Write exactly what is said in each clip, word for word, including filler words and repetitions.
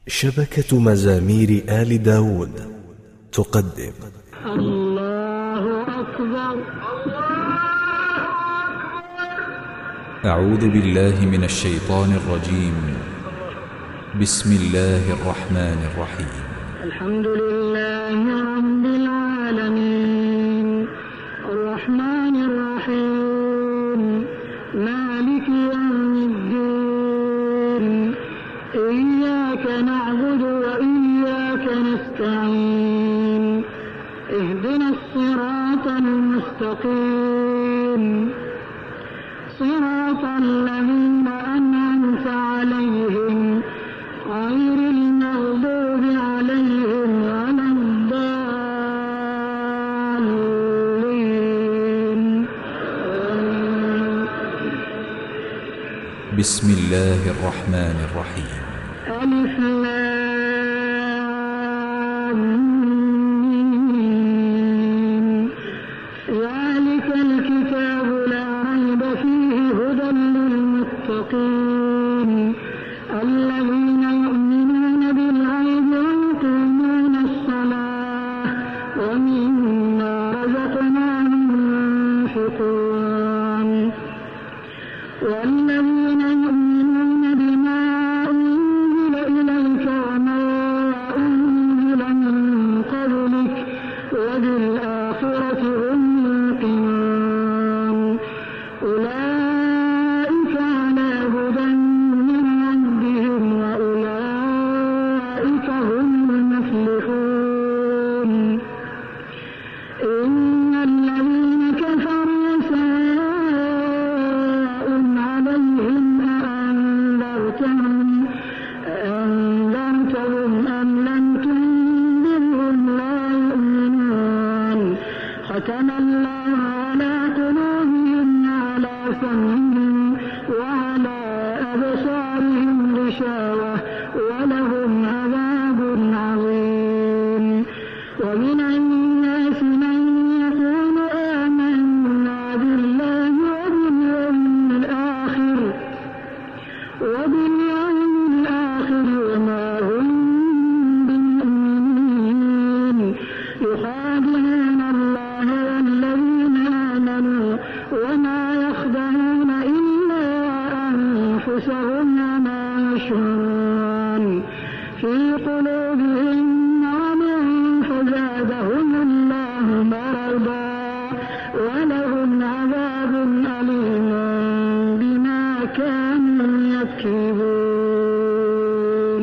شبكة مزامير آل داود تقدم الله أكبر. أعوذ بالله من الشيطان الرجيم. بسم الله الرحمن الرحيم. الحمد لله رب العالمين الرحمن الرحيم مالك يوم الدين إياك نعبد وإياك نستعين اهدنا الصراط المستقيم صراط الذين أنعمت عليهم غير المغضوب عليهم ولا الضالين. بسم الله الرحمن الرحيم. ألف لام ميم. ذلك الكتاب لا ريب فيه هدى للمتقين الذين يؤمنون بالغيب ويقيمون الصلاة ومما رزقناهم ينفقون والذين يؤمنون بما أنزل إليك وما أنزل من قبلك وبالآخرة هم يوقنون أولئك على هدى من ربهم وأولئك هم المفلحون. إن الذين كفروا سواء عليهم أأنذرتهم أأنذرتهم أم لم تنذرهم لا يؤمنون ختم الله على قلوبهم وعلى سمعهم وعلى أبصارهم غشاوة ولهم عذاب عظيم. ومن الناس من يقول آمنا بالله وباليوم الآخر وباليوم الآخر وما هم بمؤمنين يخادعون الله والذين آمنوا وما يخدعون إلا أنفسهم وما يشعرون في قلوبهم مرض فزادهم الله مرضا ولهم عذاب أليم بما كانوا يكذبون.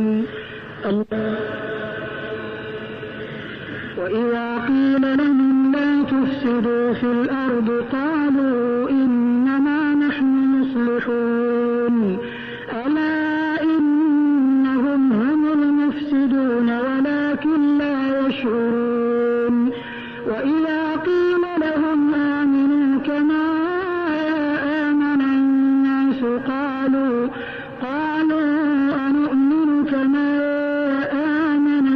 وإذا قيل لهم لا تفسدوا في الأرض قالوا إنما نحن مصلحون ألا إنهم هم المفسدون ولكن لا يشعرون. وإذا قيل لهم آمنوا كما آمن الناس قالوا قالوا أنؤمن كما آمن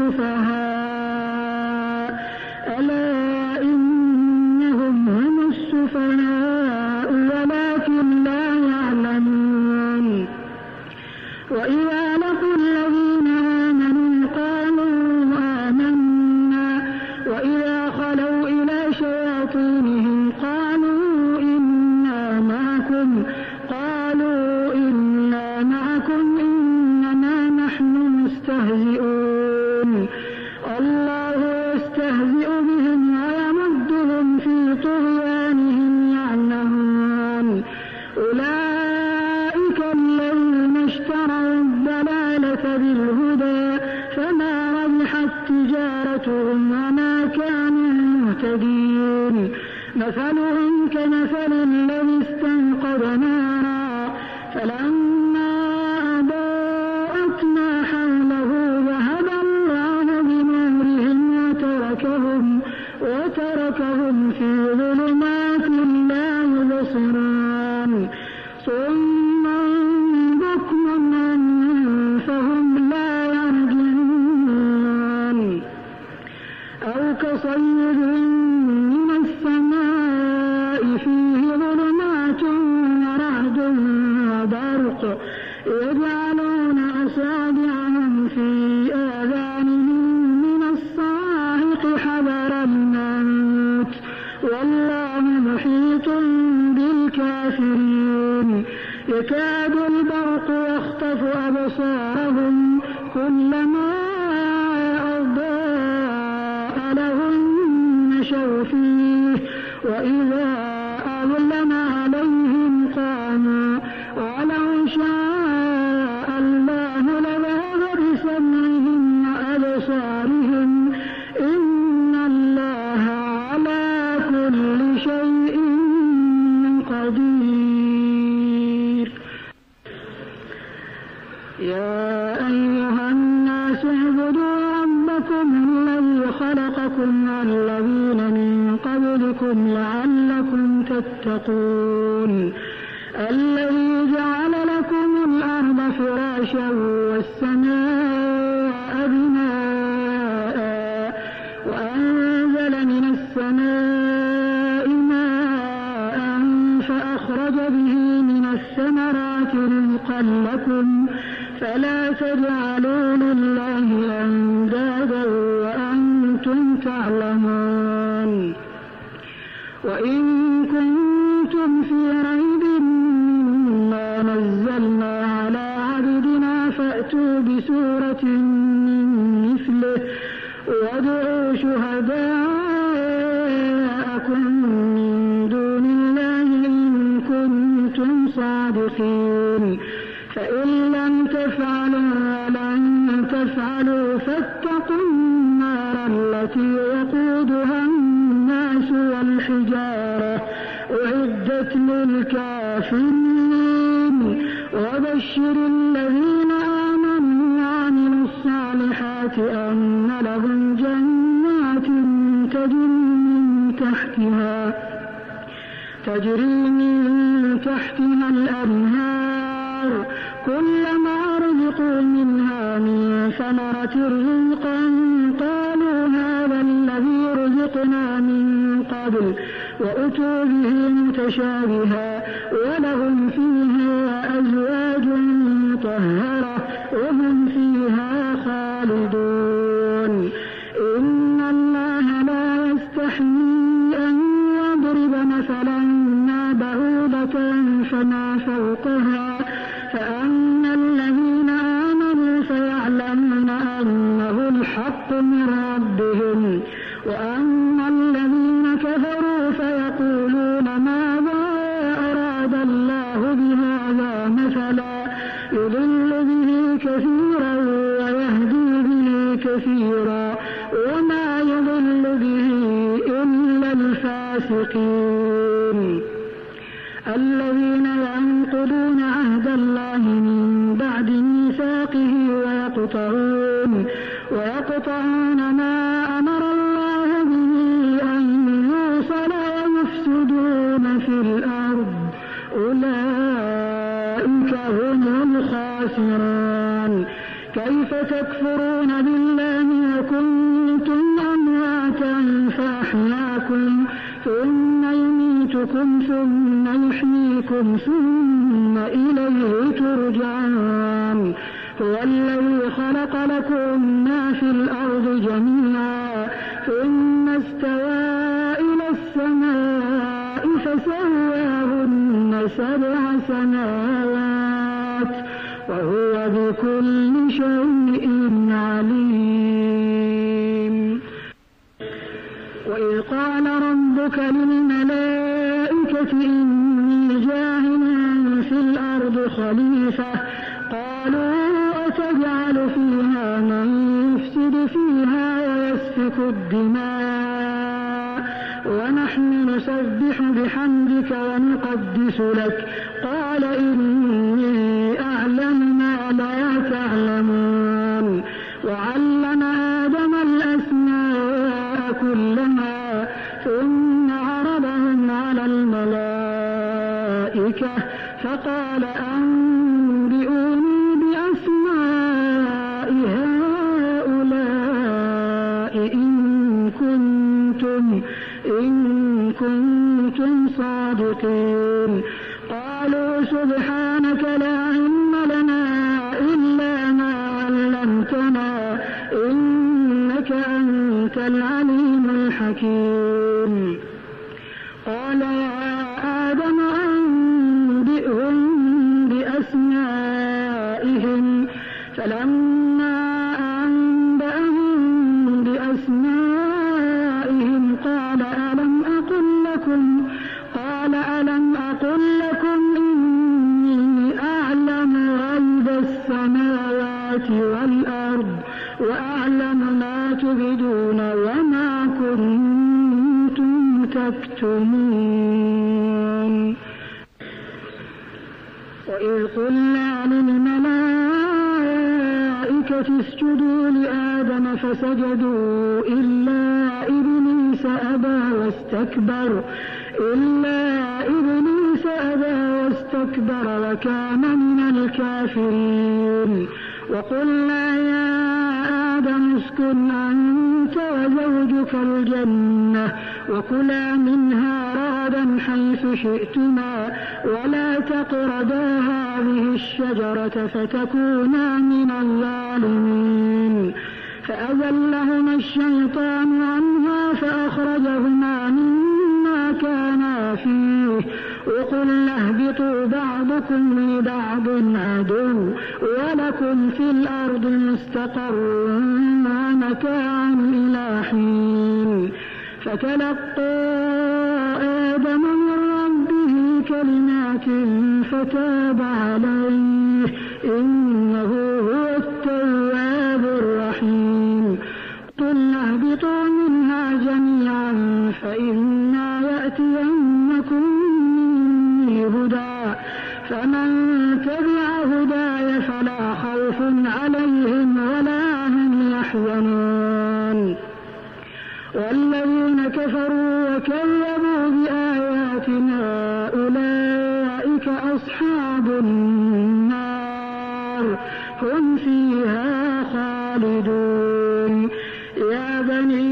السفهاء ألا إنهم هم السفهاء ولكن لا يعلمون. وإذا لقوا الذين آمنوا قالوا آمنا وإذا خلوا إلى شياطينهم قالوا إنا معكم قالوا إنا معكم إنما نحن مستهزئون الله يستهزئ بهم ويمدهم في طغيانهم يعمهون. أولئك الذين اشتروا الضلالة بالهدى فما ربحت تجارتهم وما كانوا مهتدين. مثلهم كمثل الذي استنقذ نارا فلما أضاءت ما حوله ذهب الله بنورهم وتركهم وتركهم في ظلمات لا يبصرون صم بكم فهم لا يرجعون. أو كصيب من السماء فيه ظلمات كلما أضاء لهم مشوا فيه وإذا أظلم عليهم قاموا ولو شاء الله لذهب بسمعهم وأبصارهم إن الله على كل شيء قدير. يا أيها الناس اعبدوا ربكم الذي خلقكم والذين من قبلكم لعلكم تتقون الذي جعل لكم الأرض فراشا والسماء بناء وأنزل من السماء ماء فأخرج به من الثمرات رزقا لكم فلا تجعلوا لله أندادا وأنتم تعلمون. وإن كنتم في ريب مما نزلنا على عبدنا فأتوا بسورة من مثله وادعوا شهداءكم من دون الله إن كنتم صادقين فإن لم تفعلوا ولن تفعلوا فاتقوا النار التي وقودها الناس والحجارة أعدت للكافرين. وبشر الذين آمنوا وعملوا الصالحات أن لهم جنات تجري من تحتها تجري من تحتها الأنهار كلما رزقوا منها من ثمرة رزقا قالوا هذا الذي رزقنا من قبل وأتوا به متشابها ولهم فيها أزواج مطهرة وهم فيها خالدون. إن الله لا يستحيي أن يضرب مثلا ما بعوضة فما فوقها فأما الذين آمنوا فيعلمون أنه الحق من ربهم وأما الذين كفروا فيقولون ماذا أراد الله بهذا مثلا يضل به كثيرا ويهدي به كثيرا وما يضل به إلا الفاسقين الذين ينقضون عهد الله من بعد ميثاقه ويقطعون ويقطعون ما أمر الله به أن يوصل ويفسدون في الأرض أولئك هم الخاسرون. كيف تكفرون بالله وكنتم أمواتا فأحياكم ثم يميتكم ثم يحييكم ثم إليه ترجعون. هو الذي خلق لكم ما في الأرض جميعا ثم استوى إلى السماء فسواهن سبع سماوات وهو بكل شيء عليم. وإذ قال ربك للملائكة إني جاعل في الأرض خليفة قالوا أتجعل فيها من يفسد فيها ويسفك الدماء ونحن نسبح بحمدك ونقدس لك قال إني أعلم ما لا تعلمون. وعلم آدم الأسماء كلها ثم عرضهم على الملائكة فقال أنبئوني بأسماء هؤلاء إن كنتم إن كنتم صادقين. قالوا سبحانك لا علم لنا إلا ما علمتنا إنك أنت العليم الحكيم. قال يا آدم أنبئهم بأسمائهم فلما الأرض وأعلم ما تبدون وما كنتم تكتمون. وإذ قلنا للملائكة اسجدوا لآدم فسجدوا إلا إبليس أبى واستكبر إلا إبليس أبى واستكبر وكان من الكافرين. وقلنا يا آدم اسكن أنت وزوجك الجنة وكلا منها رغدا حيث شئتما ولا تقربا هذه الشجرة فتكونا من الظالمين. فأزلهما الشيطان عنها فأخرجهما مما كانا فيه وقلنا اهبطوا بعضكم لبعض عدو ولكم في الأرض مستقر ومتاع إلى حين. فتلقى آدم من ربه كلمات فتاب عليه إنه هو التواب الرحيم. قلنا اهبطوا منها جميعا فإما يأتينكم مني هدى فمن تبع هداي فلا خوف عليهم ولا هم يحزنون. والذين كفروا وكذبوا بآياتنا أولئك أصحاب النار هم فيها خالدون. يا بني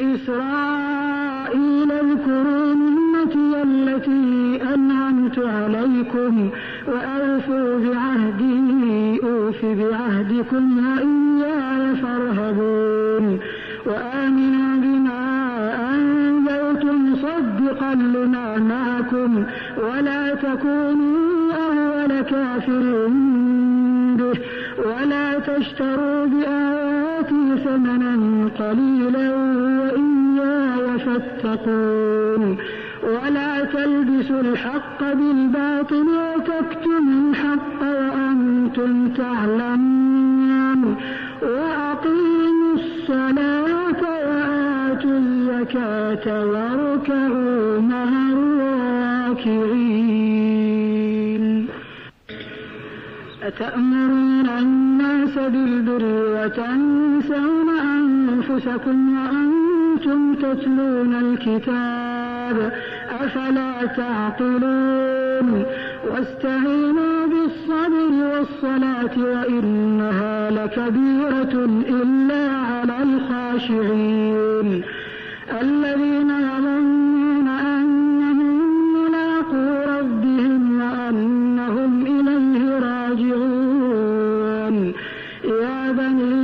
إسرائيل اذكروا نعمتي التي أنعمت عليكم وأوفوا بعهدي أوف بعهدكم وإياي فارهبون. وآمنوا بما أنزلت مصدقا لما معكم ولا تكونوا أول كافر به ولا تشتروا بآياتي ثمنا قليلا وإياي فاتقون. ولا تلبسوا الحق بالباطل وتكتموا الحق وأنتم تعلمون. وأقيموا الصلاة وآتوا الزكاة واركعوا مع الراكعين. أتأمرون الناس بالبر وتنسون أنفسكم وأنتم تتلون الكتاب أفلا تعقلون. واستعينوا بالصبر والصلاة وإنها لكبيرة إلا على الخاشعين الذين يظنون أنهم ملاقو ربهم وأنهم إليه راجعون. يا بني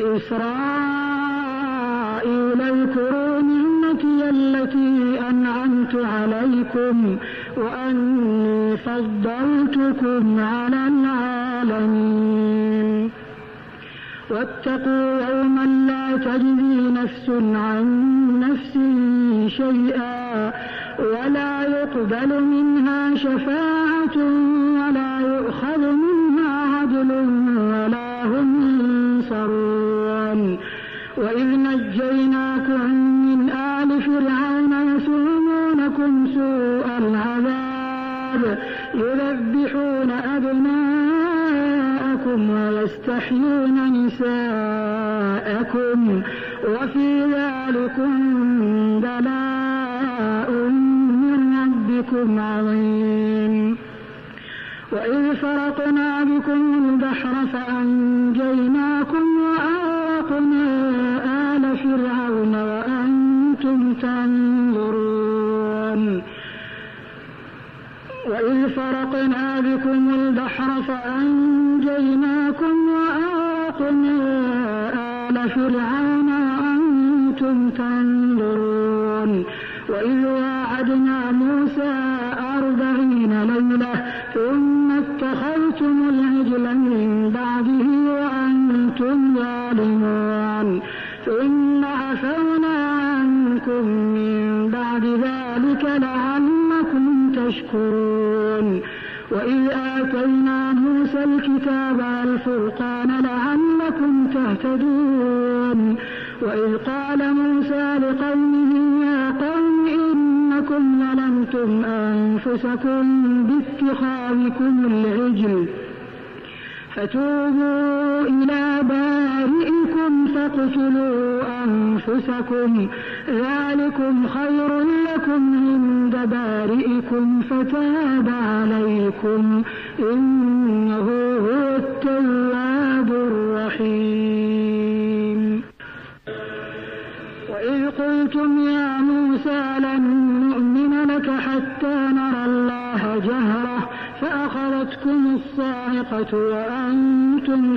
إسرائيل اذكروا نعمتي التي أنعمت عليكم وأني فضلتكم على العالمين. واتقوا يوما لا تجزي نفس عن نفس شيئا ولا يقبل منها شفاعة ولا يؤخذ منها عدل ولا هم ينصرون. وإذ نجيناكم من آل فرعون يسومونكم سوء العذاب يذبحون أبناءكم ويستحيون نساءكم وفي ذلكم بلاء من ربكم عظيم. وإذ فرقنا بكم البحر فأنجيناكم وأغرقنا آل فرعون وأنتم تنظرون. وإذ فرقنا بكم البحر فأنجيناكم وأغرقنا آل فرعون وأنتم تنظرون. وإذ واعدنا موسى أربعين ليلة ثم اتخذتم العجل من بعده وأنتم ظالمون ثم عفونا عنكم من بعد ذلك لعلكم تشكرون. وإذ آتينا موسى الكتاب والفرقان لعلكم لعلكم تهتدون. وإذ قال موسى لقومه يا قوم إنكم ظلمتم أنفسكم باتخاذكم العجل فتوبوا إلى بارئكم فاقتلوا أنفسكم ذلكم خير لكم عند بارئكم فتاب عليكم إنه هو التواب الرحيم. وإذ قلتم يا موسى لن نؤمن لك حتى نرى الله جهرة فأخذتكم الصاعقة وأنتم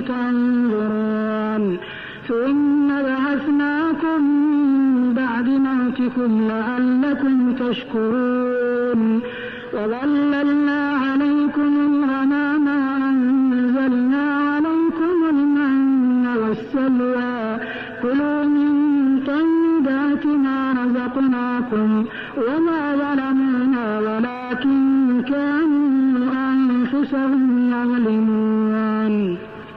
تنظرون ثم بعثناكم من بعد موتكم لعلكم تشكرون. وظللنا عليكم الغمام وأنزلنا عليكم المن والسلوى كلوا من طيبات ما رزقناكم وما ظلمونا ولكن كانوا أنفسهم يظلمون.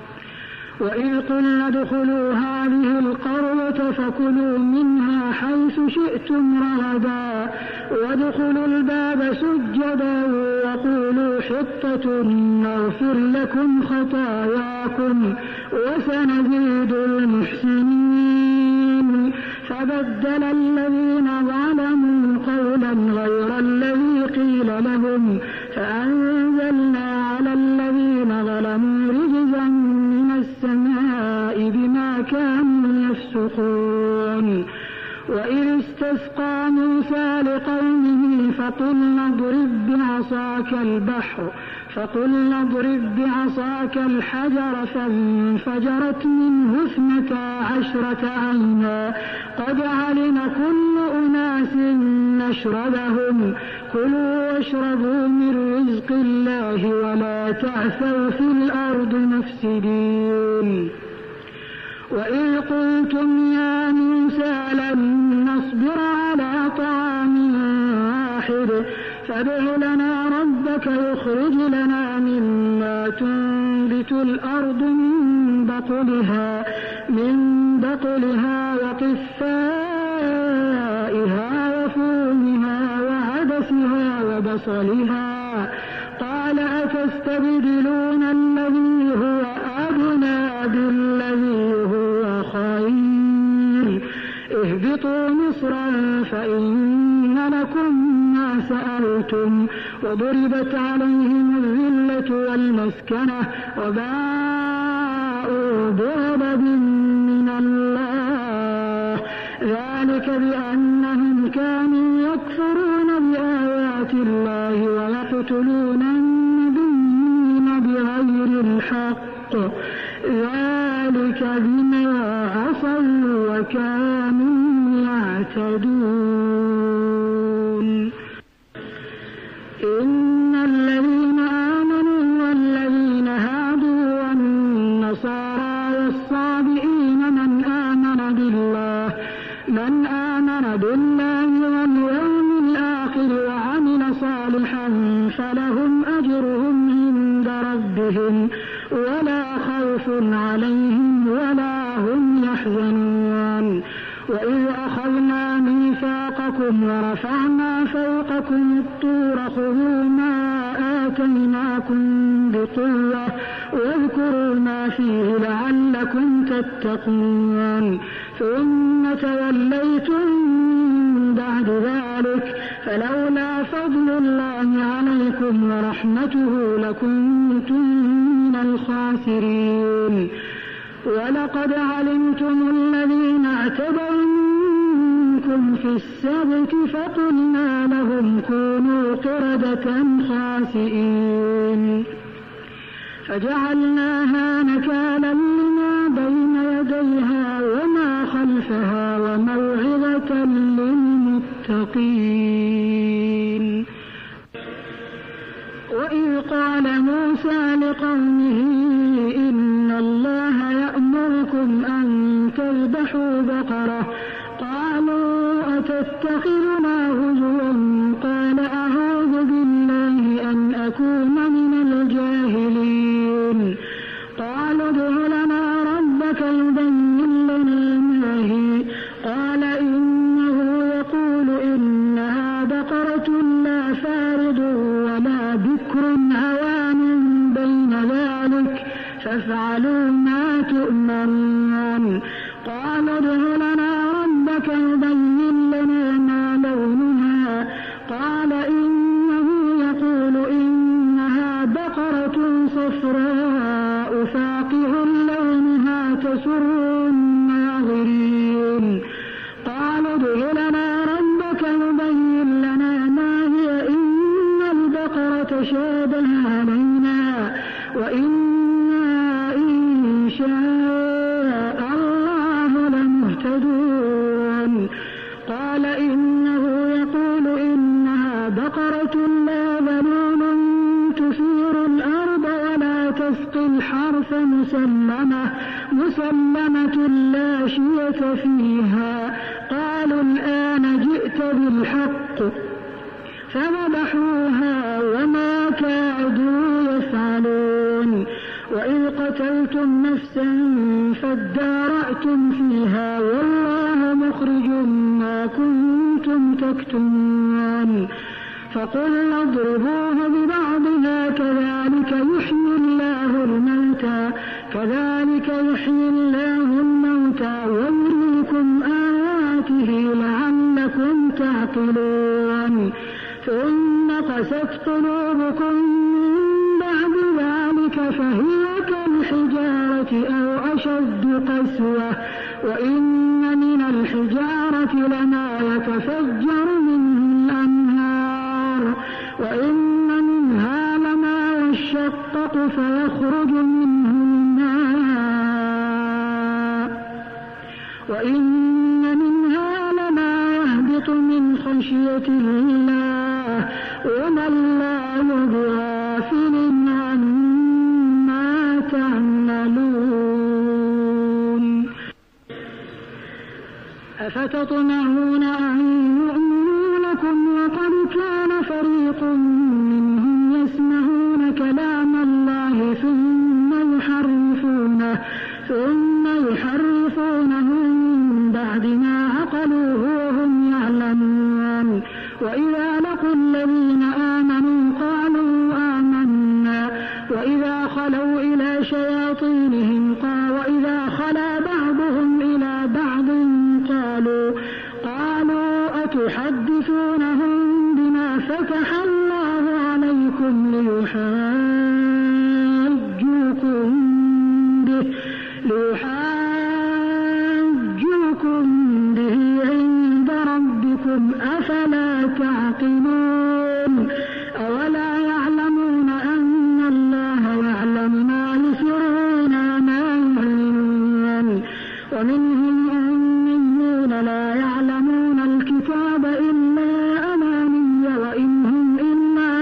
وإذ قلنا ادخلوا هذه القرية فكلوا منها حيث شئتم رغدا وادخلوا الباب سجدا وقولوا حطة نغفر لكم خطاياكم وسنزيد المحسنين. فبدل الذين ظلموا قولا غير الذي قيل لهم فأنزلنا على الذين ظلموا رجزا من السماء بما كانوا يفسقون. وإذ استسقى موسى لقومه فقلنا اضرب بعصاك البحر فقلنا اضرب بعصاك الحجر فانفجرت منه اثنتا عشرة عينا قد علم كل أناس مشربهم كلوا واشربوا من رزق الله ولا تعثوا في الأرض مفسدين. وإذ قلتم يا موسى لن نصبر على طعام واحد فادع لنا ربك يخرج لنا مما تنبت الأرض من بقلها من بقلها وقثائها وفومها وعدسها وبصلها قال أتستبدلون الذي هو أدنى بالذي هو خير اهبطوا مصرا فإن لكم ما سألتم وضربت عليهم الذلة والمسكنة وباءوا بغضب من الله ذلك بأنهم كانوا يكفرون بآيات الله ويقتلون النبيين بغير الحق ذلك بما عصوا وكانوا يعتدون. إن الذين آمنوا والذين هادوا والنصارى والصابئين من آمن بالله من آمن بالله واليوم الآخر وعمل صالحا فلهم أجرهم عند ربهم ولا خوف عليهم ولا هم يحزنون. وإذ أخذنا ميثاقكم ورفعنا فوقكم الطور خذوا ما آتيناكم بقوة واذكروا ما فيه لعلكم تتقون ثم توليتم بعد ذلك فلولا فضل الله عليكم ورحمته لكنتم من الخاسرين. ولقد علمتم الذين اعتدوا منكم في السبت فقلنا لهم كونوا قردة خاسئين فجعلناها نكالا لما بين يديها وما خلفها وموعظة للمتقين. وإذ قال موسى لقومه إن الله يأمركم أن تذبحوا بقرة قالوا أتتخذنا هزوا قال أعوذ بالله أن أكون من الجاهلين. قالوا ادع لنا ربك الناظرين. قالوا ادع لنا ربك يبين لنا ما هي إن البقرة تشابه علينا وإنا إن شاء الله لمهتدون. قال إنه يقول إنها بقرة لا ذلول تثير الأرض ولا تسقي الحرث مسلمة مسلمة لا شية فيها. قالوا الآن جئت بالحق فذبحوها وما كادوا يفعلون. وإذ قتلتم نفسا فادارأتم فيها والله مخرج ما كنتم تكتمون. فقلنا اضربوه ببعضها كذلك يحيي الله الموتى كذلك يحيي الله الموتى ويريكم آياته لعلكم تعقلون. ثم قست قلوبكم من بعد ذلك فهي كالحجارة أو أشد قسوة وإن من الحجارة لما يتفجر منه الأنهار وإن منها لما يشقق فيخرج منه الماء وإن منها لما يهبط من خشية الله وما الله بغافل عما تعملون. أفتطمعون أن يؤمنوا لكم وقد كان فريق منهم يسمعون كلام الله ثم يحرفونه ثم يحرفونه من بعد ما عقلوه وهم يعلمون. وإذا لقوا الذين آمنوا قالوا آمنا وإذا خلوا إلى شياطينهم قالوا وإذا خلا بعضهم إلى بعض قالوا قالوا أتحدثونهم بما فتح الله عليكم ليحاجوكم به ليحاجوكم به عند ربكم أفلا تعقلون. أولا يعلمون أن الله يعلم ما يسرون وما يعلنون. ومنهم أميون لا يعلمون الكتاب إلا أماني وإن هم إلا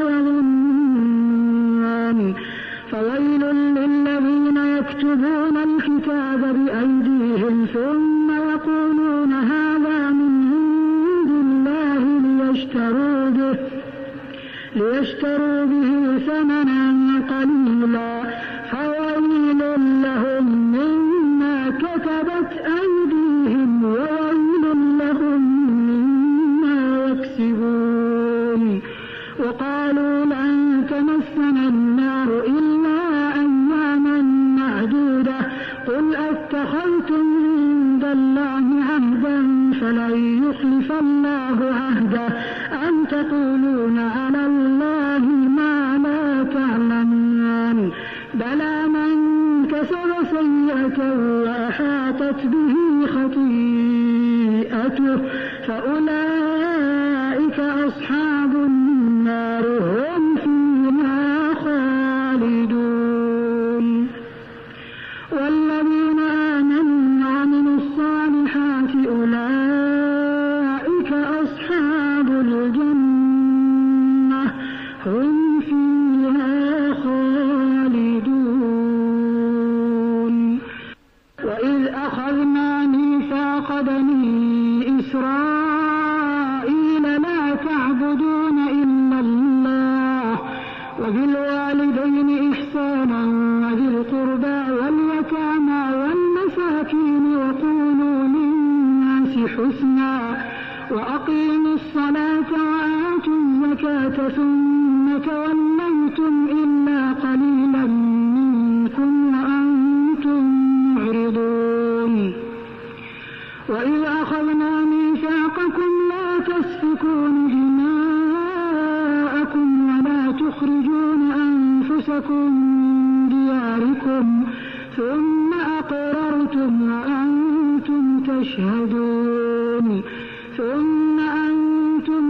يظنون. فويل للذين يكتبون الكتاب بأيديهم ثم يقولون هذا من عند الله ليشتروا به ليشتروا به ثمنا قليلا فويل لهم مما كتبت أيديهم وويل لهم مما يكسبون. وقالوا لن تمسنا النار إلا أياما معدودة قل أتخذتم عند الله عهدا فلن يخلف الله عهده أم تقولون على الله ما لا تعلمون. بلى من كسب سيئة وأحاطت به خطيئته فأولئك أصحاب النار هم فيها خالدون. والذين آمنوا وعملوا الصالحات أولئك أصحاب الجنة هم فيها خالدون. وإذ أخذنا ميثاق بني إسرائيل لا تعبدون إلا الله وبالوالدين إحسانا وذي القربى واليتامى والمساكين وقولوا للناس حسنا وأقيموا الصلاة وآتوا الزكاة ثم توليتم إلا قليلا منكم وأنتم معرضون. وإذ أخذنا ميثاقكم لا تسفكون دماءكم ولا تخرجون أنفسكم من دياركم ثم أقررتم وأنتم يشهدون ثم أنتم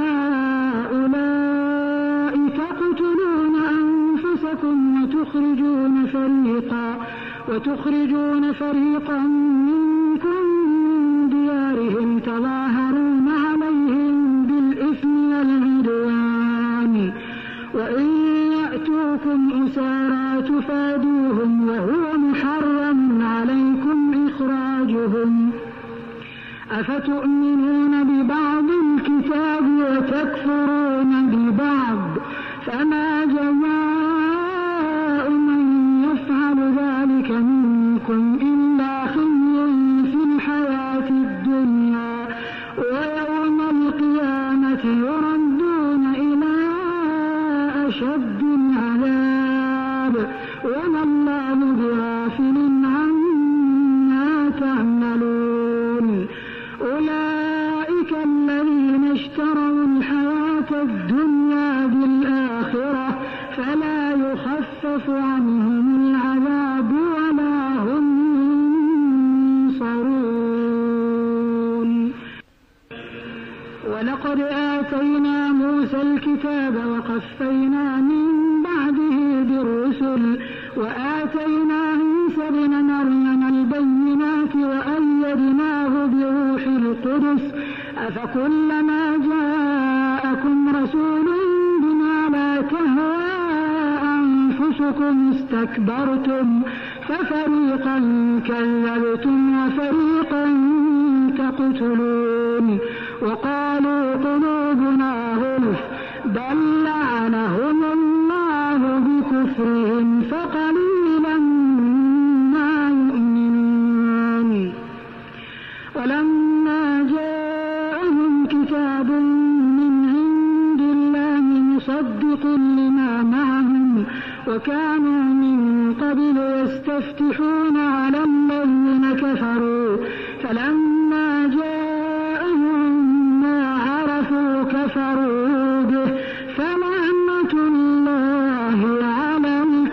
هؤلاء تقتلون أنفسكم وتخرجون فريقا وتخرجون فريقا منكم من ديارهم تظاهرون عليهم بالإثم والعدوان وإن يأتوكم أسارى تفادوهم وهو محرم عليكم إخراجهم أفتؤمنون ببعض الكتاب وتكفرون ببعض فما جزاء من يفعل ذلك منكم إلا خزي في الحياة الدنيا ويوم القيامة يردون إلى أشد العذاب وما الله بغافل عما تعملون أولئك الذين اشتروا الحياة الدنيا بالآخرة فلا يخفف عنهم العذاب ولا هم ينصرون ولقد آتينا موسى الكتاب وقفينا من بعده بالرسل وآتينا عيسى ابن مريم البينات وأيدناه بروح القدس أفكلما جاءكم رسول بما لا تهوى أنفسكم استكبرتم ففريقا كذبتم وفريقا تقتلون وقالوا قلوبنا غلف بل لعنهم الله بكفرهم فقليلا ما يؤمنون ولما جاءهم كتاب من عند الله مصدق لما معهم وكانوا من قبل يستفتحون على الذين كفروا فلما جاءهم ما عرفوا كفروا به فلعنة الله على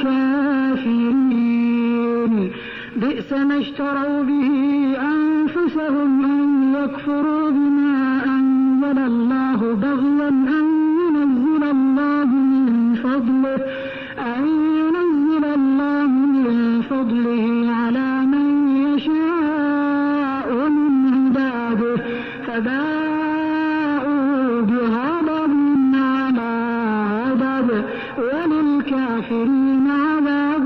الكافرين بئس ما اشتروا به أنفسهم أن يكفروا بما أنزل الله بغيا أن ينزل الله من فضله أن ينزل الله من فضله على من يشاء من عباده فباءوا بغضب على غضب وللكافرين عذاب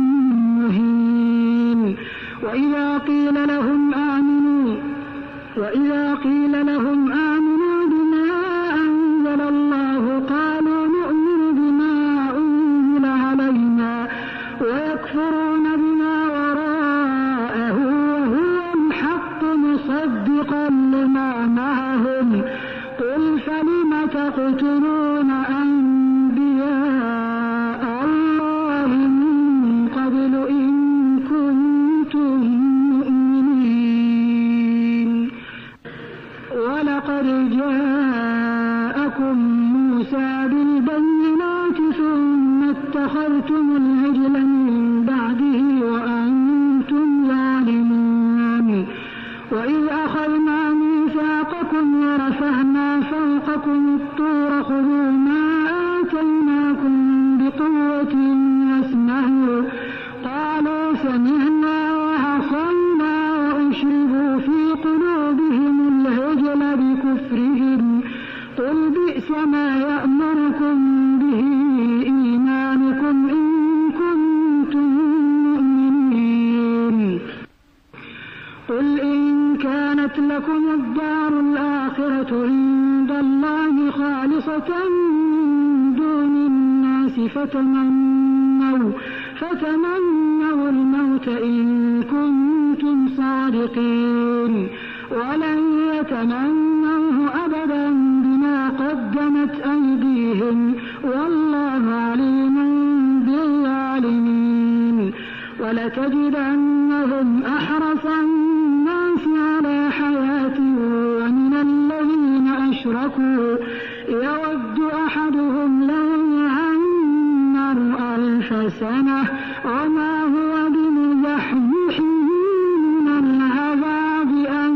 مهين وإذا قيل لهم آمنوا وإذا قيل لهم آمنوا بما أنزل الله قالوا نؤمن بما أنزل علينا ويكفرون بما وراءه وهو الحق مصدقا لما معهم قل فلم تقتلون أنبياء الله من قبل إن كنتم مؤمنين ولقد جاءكم موسى بالبينات ثم اتخذتم العجل من بعده وأنتم ظالمون وإذ أخذنا ميثاقكم ورفعنا فوقكم الطور خذوا ما آتيناكم بقوة واسمعوا قالوا سمعنا وعصينا وأشربوا في قلوبهم العجل بكفرهم قل بئس ما يأمركم به إيمانكم إن كنتم مؤمنين قل إن كانت لكم الدار الآخرة عند الله خالصة من دون الناس فتمنوا فتمنوا الموت إن كنتم صادقين ولن يتمنوه أبدا بما قدمت أيديهم والله عليم بالظالمين ولتجدنهم أحرص الناس على حياة ومن الذين أشركوا يود أحدهم لو يعمر ألف سنة وما هو بمزحزحه من العذاب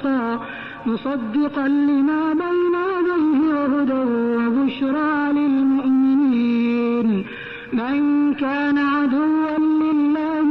مصدقا مصدقا لما بين يديه وهدى وبشرى للمؤمنين. من كان عدوا لله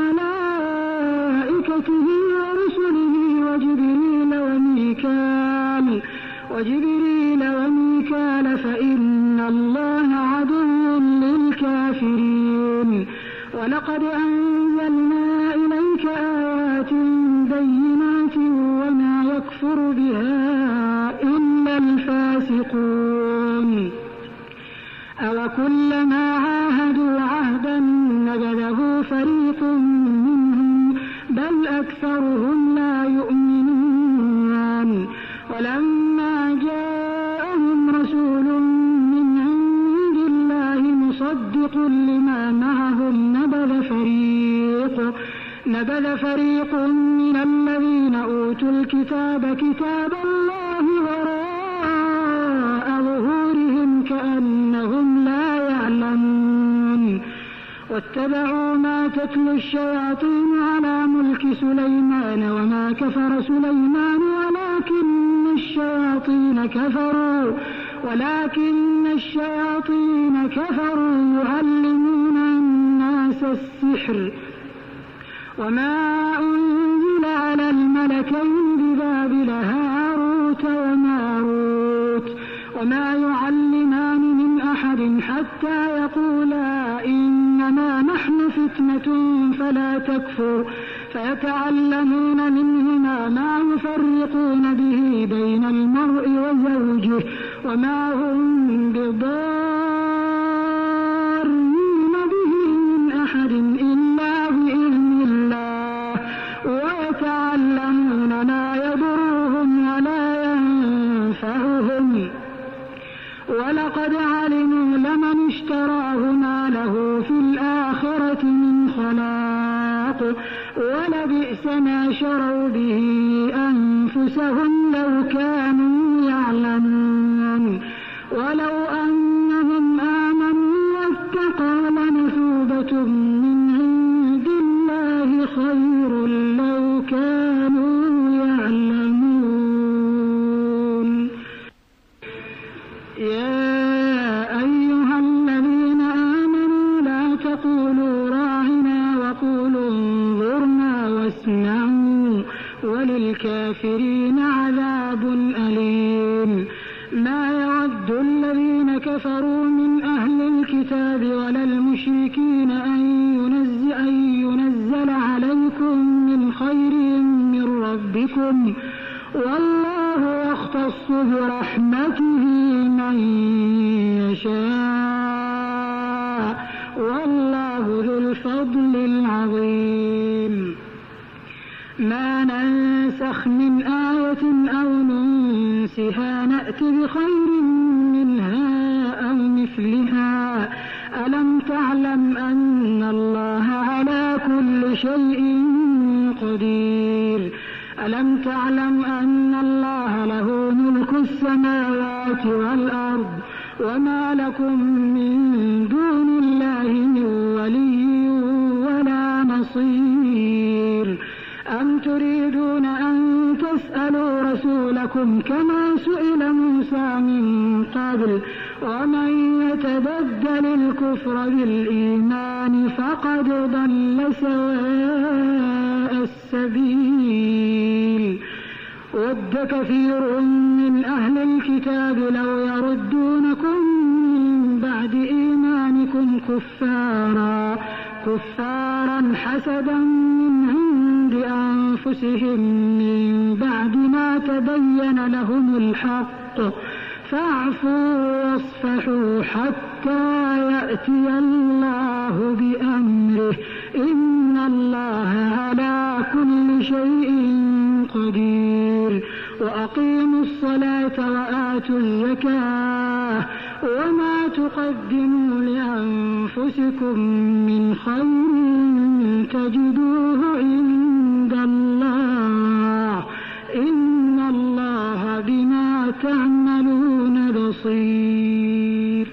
وملائكته ورسله وجبريل وميكال وجبريل وميكال فإن الله عدو للكافرين. ولقد أنزلنا إليك آيات بينات وما يكفر بها إلا الفاسقون. أوكلما عاهدوا عهدا نبذه فريق منهم بل أكثرهم لا يؤمنون. ولما جاءهم رسول من عند الله مصدق لما معهم نبذ فريق نبذ فريق من الذين أوتوا الكتاب كتاب الله وراء ظهورهم كأنهم لا يعلمون. واتبعوا ما تتلو الشياطين على ملك سليمان وما كفر سليمان ولكن الشياطين كفروا ولكن الشياطين كفروا يعلمون الناس السحر وما أنزل على الملكين ببابل هاروت وماروت وما يعلمان من أحد حتى يقولا إنما نحن فتنة فلا تكفر فيتعلمون منهما ما يفرقون به بين المرء وزوجه وما هم بضارين به من أحد إلا بإذن الله ويتعلمون ما يضرهم ولا ينفعهم ولقد علموا لمن اشتراه ما له في الآخرة من خلاق ولبئس ما شروا به أنفسهم لو كانوا يعلمون. ولو أنهم آمنوا واتقوا لمثوبة من عند الله خير لو كانوا يعلمون. يا أيها الذين آمنوا لا تقولوا راعنا وقولوا انظرنا واسمعوا وللكافرين عذاب أليم. ما يود الذين كفروا من أهل الكتاب ولا المشركين أن ينزل, أن ينزل عليكم من خير من ربكم والله يختص برحمته من يشاء والله ذو الفضل العظيم. ما ننسخ من آية أو ننسها نأت بخير منها أو مثلها. ألم تعلم أن الله على كل شيء قدير. ألم تعلم أن الله له ملك السماوات والأرض وما لكم من دون الله من ولي ولا نصير. أم تريدون أن تسألوا رسولكم كما سئل موسى من قبل ومن يتبدل الكفر بالإيمان فقد ضل سواء السبيل. ود كثير من أهل الكتاب لو يردونكم من بعد إيمانكم كفارا كفارا حسدا من عند أنفسهم من بعد ما تبين لهم الحق فاعفوا واصفحوا حتى يأتي الله بأمره إن الله على كل شيء قدير. وأقيموا الصلاة وآتوا الزكاة وما تقدموا لأنفسكم من خير تجدوه عند الله إن الله بما تعملون بصير.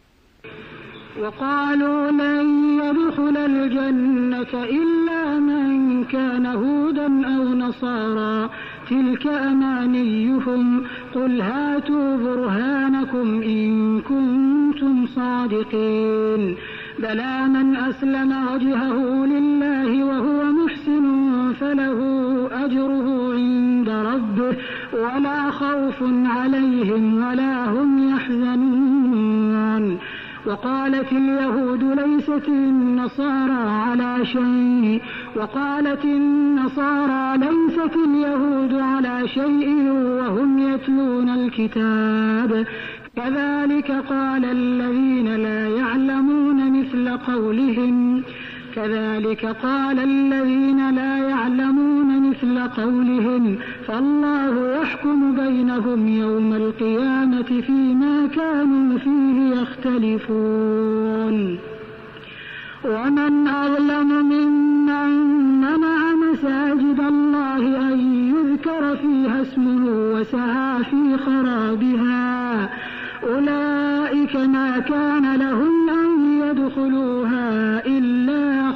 وقالوا لن يدخل الجنة إلا من كان هودا أو نصارى تلك أمانيهم قل هاتوا برهانكم إن كنتم صادقين بلى من أسلم وجهه لله وهو محسن فله أجره عند ربه ولا خوف عليهم ولا هم يحزنون. وقالت اليهود ليست النصارى على شيء وقالت النصارى ليست اليهود على شيء وهم يتلون الكتاب كذلك قال الذين لا يعلمون مثل قولهم كذلك قال الذين لا يعلمون مثل قولهم فالله يحكم بينهم يوم القيامة فيما كانوا فيه يختلفون. ومن أظلم ممن منع مساجد الله أن يذكر فيها اسمه وسعى في خرابها أولئك ما كان لهم أن يدخلوها إلا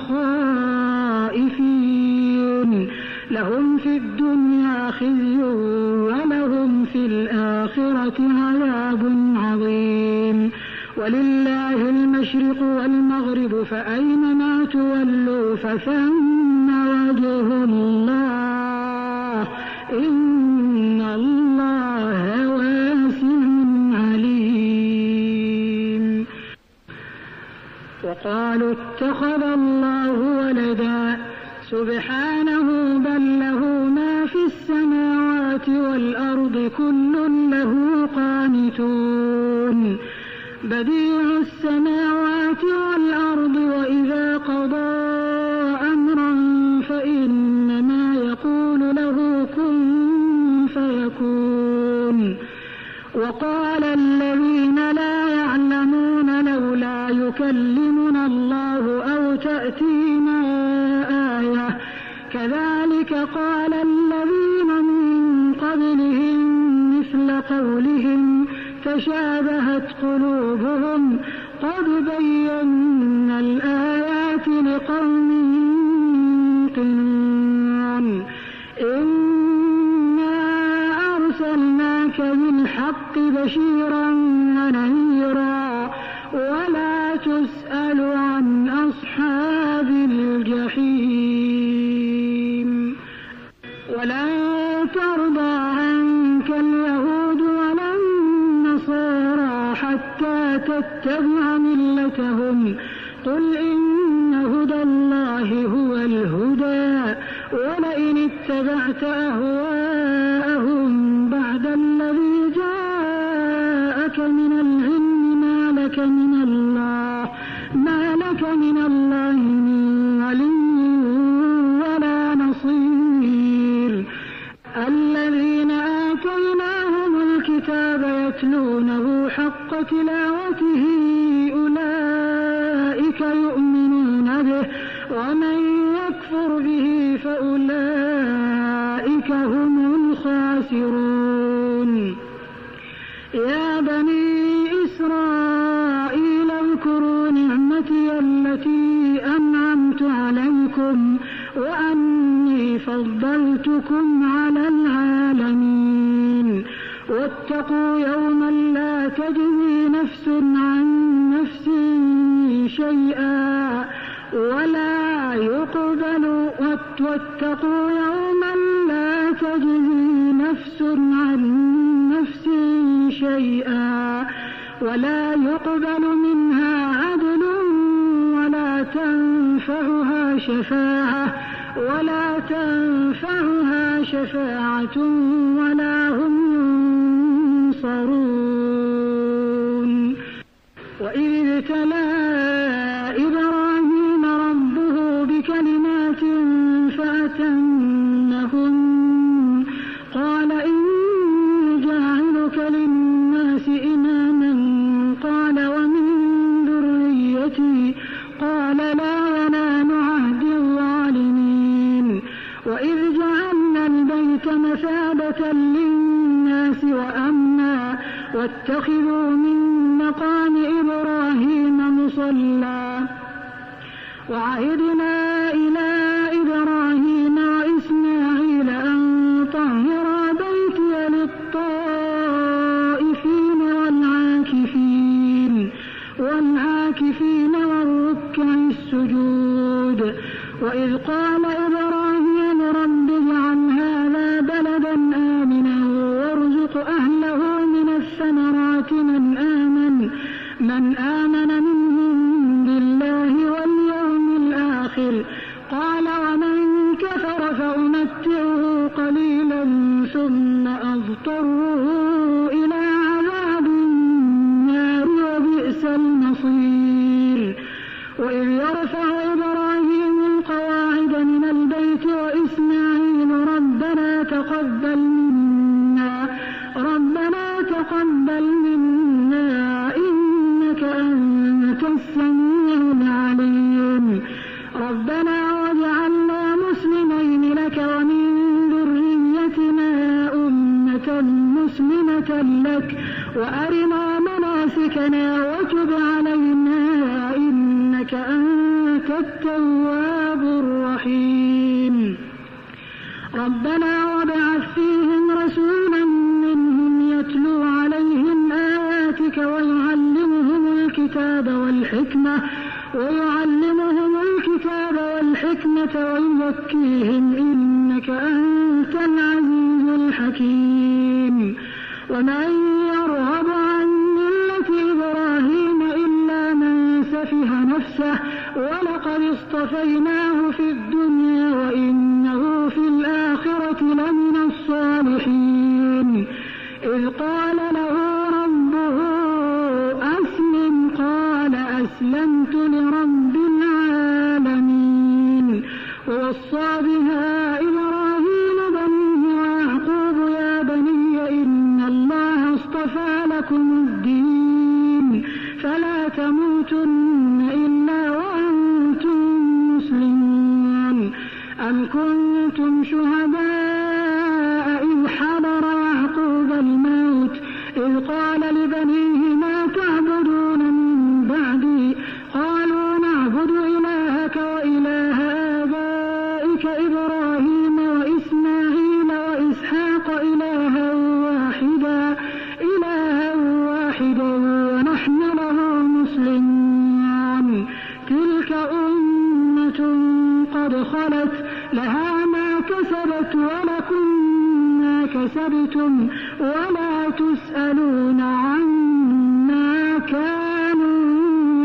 خائفين لهم في الدنيا خزي ولهم في الآخرة عذاب عظيم. ولله المشرق والمغرب فأينما تولوا فثم وجه الله إن الله واسع عليم. وقالوا اتخذ الله ولدا سبحانه بل له ما في السماوات والأرض كل له قانتون بديع السماوات والأرض وإذا قضى أمرا فإنما يقول له كن فيكون. وقال الذين لا يعلمون لولا يكلمنا الله أو تأتينا آية كذلك قال الذين من قبلهم مثل قولهم تشابهت قلوبهم قد بينا الآيات لقوم يوقنون. إنا أرسلناك بالحق بشيرا ونذيرا ولا تسأل عن أصحاب الجحيم. ولن ترضى عنك اليهود ولا النصارى حتى تتبع ملتهم قل إن هدى الله هو الهدى ولئن اتبعت أهواءهم بعد الذي جاءك من العلم ما لك من الله ما لك من الله من ولي ولا نصير. الذين آتيناهم الكتاب يتلونه حق تلاوته أولئك يؤمنون به ومن يكفر به فأولئك هم الخاسرون. يا بني إسرائيل اذكروا نعمتي التي أنعمت عليكم وأني فضلتكم على العالمين. واتقوا يوما لا تجزي نفس عن نفس شيئا ولا يقبل واتقوا يوما لا تجزي نفس عن نفس شيئا ولا يقبل منها عدل ولا تنفعها شفاعة ولا تنفعها شفاعة ولا هم ينصرون. وإذ ابتلى إبراهيم ربه بكلمات فأتمهن قال إني جاعلك للناس إماما قال ومن ذريتي قال لا ينال عهد الظالمين. وإذ جعلنا البيت مثابة للناس وأمنا واتخذوا من مقام إبراهيم مصلى وعهدنا إلى إبراهيم وإسماعيل أن طهر هود. وإذ قال إبراهيم رب اجعل هذا بلدا آمنا وارزق أهله من الثمرات من آمن من آمن منهم بالله واليوم الآخر. قال ومن كفر فأمتعه قليلا ثم أضطره إلى عذاب النار وبئس المصير. وإذ يرفع إبراهيم القواعد من البيت وإسماعيل ربنا تقبل منا ربنا تقبل منا إنك أنت السميع العليم. ربنا واجعلنا مسلمين لك ومن ذريتنا أمة مسلمة لك وأرنا مناسكنا وتب علينا إنك أنت التواب الرحيم. ربنا وابعث فيهم رسولا منهم يتلو عليهم آياتك ويعلمهم الكتاب والحكمة ويعلمهم الكتاب والحكمة ويزكيهم إنك أنت العزيز الحكيم. ومن يرغب عن ملة إبراهيم إلا من سفه نفسه ولقد اصطفيناه في الدنيا وإنه في الآخرة لمن الصالحين. إذ قال له ربه أسلم قال أسلمت لرب العالمين. ووصى بها إبراهيم بنيه ويعقوب يا بني إن الله اصطفى لكم الدين فلا تموتن إلا وأنتم مسلمون. أم كنتم شهداء إذ حضر يعقوب الموت إذ قال لبنيه ما تعبدون من بعدي قالوا نعبد إلهك وإله آبائك إبراهيم وإسماعيل وإسحاق إلها واحدا إلها واحدا ونحن له مسلمون. تلك أمة قد خلت لها ما كسبت ولكم ما كسبتم ولا تسألون عما كانوا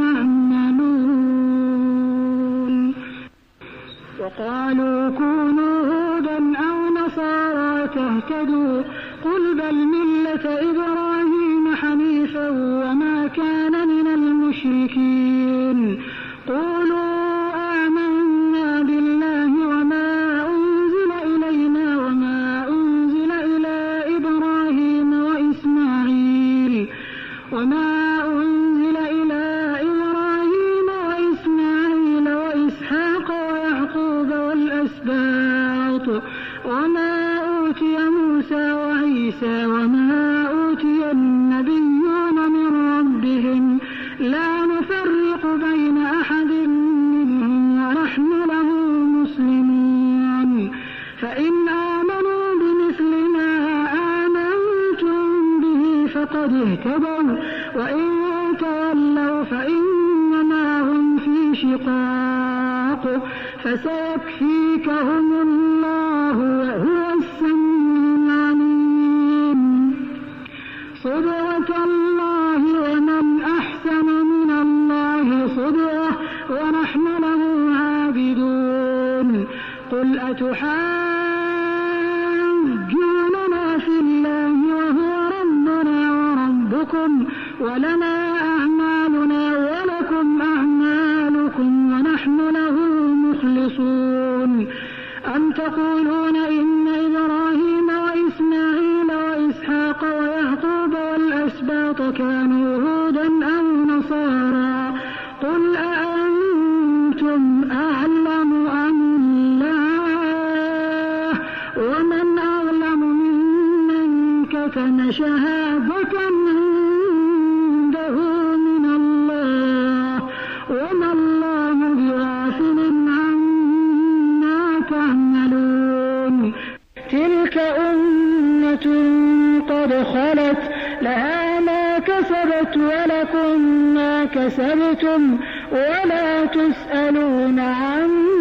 يعملون. وقالوا كونوا هودا أو نصارى تهتدوا قل بل ملة إبراهيم حنيفا وما كان من المشركين. قولوا آمنا بالله وما أنزل إلينا وما أنزل إلى إبراهيم وإسماعيل وما أنزل إلى إبراهيم وإسماعيل وإسحاق ويعقوب والأسباط وما أوتي موسى وعيسى وما أوتي النبيون من ربهم لا نفرق بين أحد منهم ونحن له مسلمون. فإن آمنوا بمثل ما آمنتم به فقد اهتدوا وإن تولوا فإنما هم في شقاق فسيكفيكهم الله وهو السميع العليم. صبغة الله ومن أحسن من الله صبغة ونحن له عابدون. قل أتحاجوننا في الله وهو ربنا وربكم ولنا أعمالنا ولكم أعمالكم ونحن له مخلصون. أم تقولون إن إبراهيم وإسماعيل وإسحاق ويعقوب والأسباط كانوا هودا أو نصارى قل أأنتم أعلم أم الله ومن أظلم ممن كتم شهادة عنده من الله وما الله بغافل عما تعملون. تلك أمة قد خلت لها ما كسبت ولكم ما كسبتم ولا تسألون عما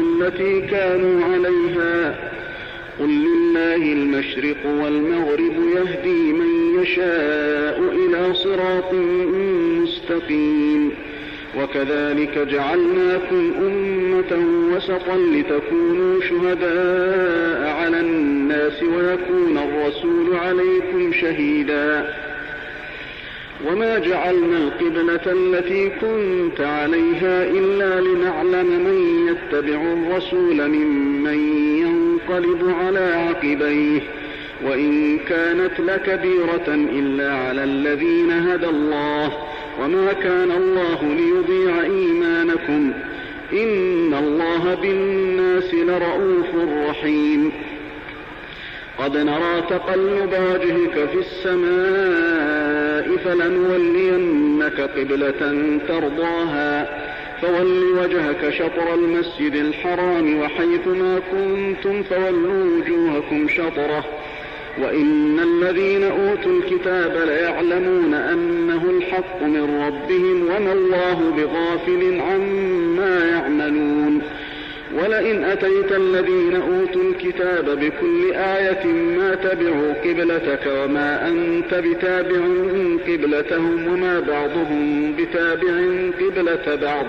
التي كانوا عليها قل لله المشرق والمغرب يهدي من يشاء إلى صراط مستقيم وكذلك جعلناكم أمة وسطا لتكونوا شهداء على الناس ويكون الرسول عليكم شهيدا وما جعلنا القبلة التي كنت عليها إلا لنعلم من يتبع الرسول ممن ينقلب على عقبيه وإن كانت لكبيرة إلا على الذين هدى الله وما كان الله ليضيع إيمانكم إن الله بالناس لرؤوف رحيم قد نرى تقلب وجهك في السماء فلنولينك قبلة ترضاها فول وجهك شطر المسجد الحرام وحيثما كنتم فولوا وجوهكم شطره وإن الذين أوتوا الكتاب ليعلمون أنه الحق من ربهم وما الله بغافل عما يعملون ولئن أتيت الذين أوتوا الكتاب بكل آية ما تبعوا قبلتك وما أنت بتابع قبلتهم وما بعضهم بتابع قبلة بعض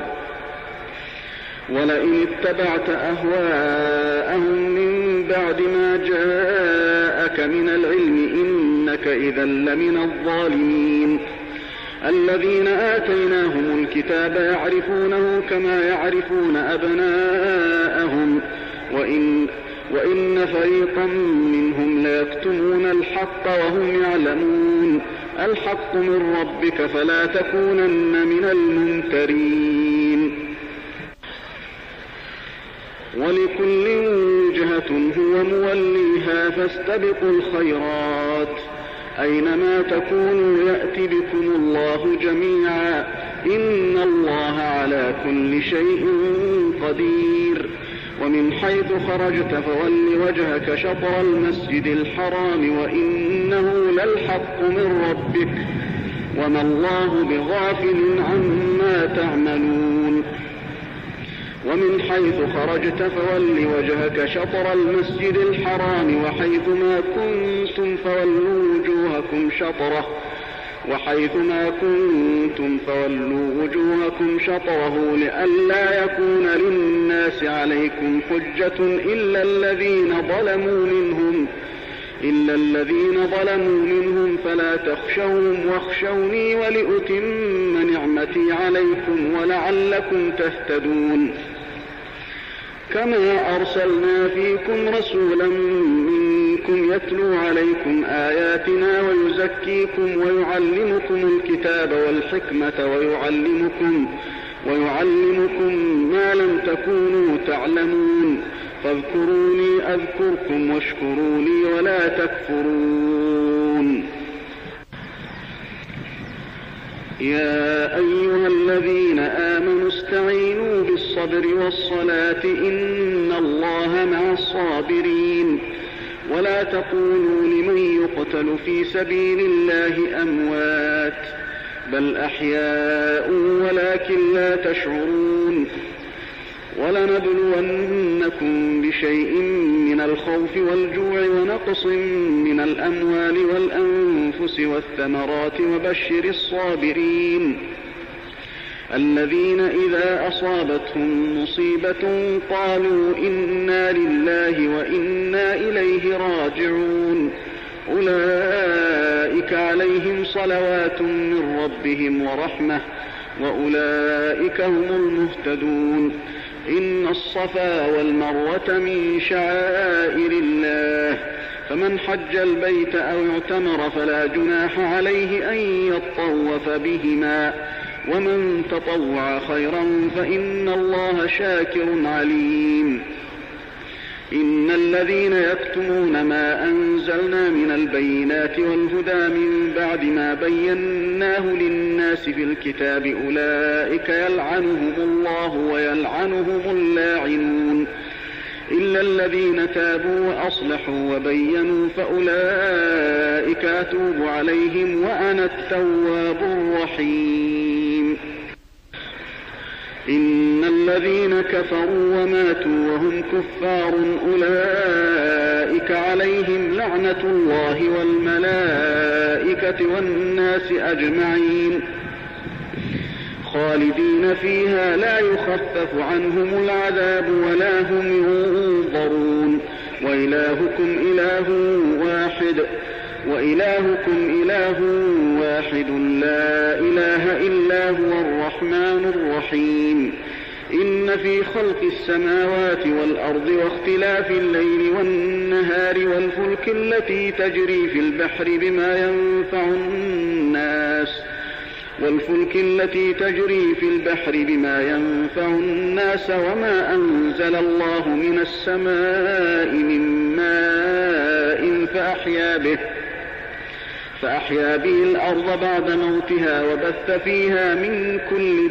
ولئن اتبعت أهواءهم من بعد ما جاءك من العلم إنك إذا لمن الظالمين الذين آتيناهم الكتاب يعرفونه كما يعرفون أبناءهم وإن, وإن فريقا منهم ليكتمون الحق وهم يعلمون الحق من ربك فلا تكونن من الممترين ولكل وجهة هو موليها فاستبقوا الخيرات أينما تكونوا يأتي بكم الله جميعا إن الله على كل شيء قدير ومن حيث خرجت فول وجهك شطر المسجد الحرام وإنه للحق من ربك وما الله بغافل عما تعملون ومن حيث خرجت فول وجهك شطر المسجد الحرام وحيثما كنتم فولوا وجوهكم شطره وحيثما كنتم فولوا وجوهكم شطره لئلا يكون للناس عليكم حجة إلا الذين ظلموا منهم إلا الذين ظلموا منهم فلا تخشوهم واخشوني ولأتم نعمتي عليكم ولعلكم تهتدون كما أرسلنا فيكم رسولا منكم يتلو عليكم آياتنا ويزكيكم ويعلمكم الكتاب والحكمة ويعلمكم ويعلمكم ما لم تكونوا تعلمون فاذكروني أذكركم واشكروا لي ولا تكفرون يا أيها الذين آمنوا استعينوا بالصبر والصلاة إن الله مع الصابرين ولا تقولوا لمن يقتل في سبيل الله أموات بل أحياء ولكن لا تشعرون ولنبلونكم بشيء من الخوف والجوع ونقص من الأموال والأنفس والثمرات وبشر الصابرين الذين إذا أصابتهم مصيبة قالوا إنا لله وإنا إليه راجعون أولئك عليهم صلوات من ربهم ورحمة وأولئك هم المهتدون إن الصفا والمروة من شعائر الله فمن حج البيت أو اعتمر فلا جناح عليه أن يطوف بهما ومن تطوع خيرا فإن الله شاكر عليم إن الذين يكتمون ما أنزلنا من البينات والهدى من بعد ما بيناه للناس في الكتاب أولئك يلعنهم الله ويلعنهم اللاعنون إلا الذين تابوا وأصلحوا وبينوا فأولئك أتوب عليهم وأنا التواب الرحيم إن الذين كفروا وماتوا وهم كفار أولئك عليهم لعنة الله والملائكة والناس أجمعين خالدين فيها لا يخفف عنهم العذاب ولا هم ينظرون وإلهكم إله واحد وإلهكم إله واحد لا إله إلا هو الرحمن الرحيم إن في خلق السماوات والأرض واختلاف الليل والنهار والفلك التي تجري في البحر بما ينفع الناس والفلك التي تجري في البحر بما ينفع الناس وما أنزل الله من السماء من ماء فأحيا به فأحيا به الأرض بعد موتها وبث فيها من كل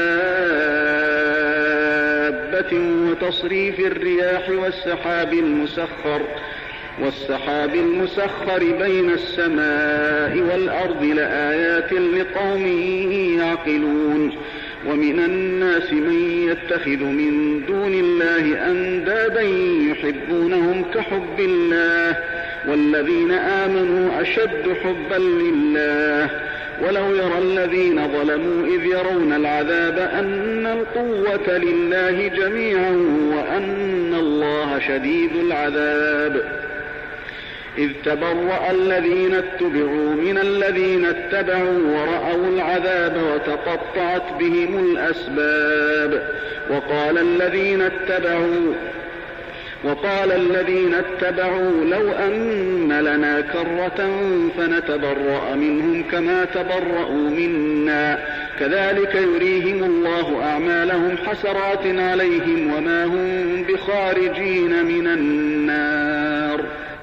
دابة وتصريف الرياح والسحاب المسخر والسحاب المسخر بين السماء والأرض لآيات لقوم يعقلون ومن الناس من يتخذ من دون الله أندادا يحبونهم كحب الله والذين آمنوا أشد حبا لله ولو يرى الذين ظلموا إذ يرون العذاب أن القوة لله جميعا وأن الله شديد العذاب إذ تبرأ الذين اتبعوا من الذين اتبعوا ورأوا العذاب وتقطعت بهم الأسباب وقال الذين اتبعوا وقال الذين اتبعوا لو أن لنا كرة فنتبرأ منهم كما تبرأوا منا كذلك يريهم الله أعمالهم حسرات عليهم وما هم بخارجين من النار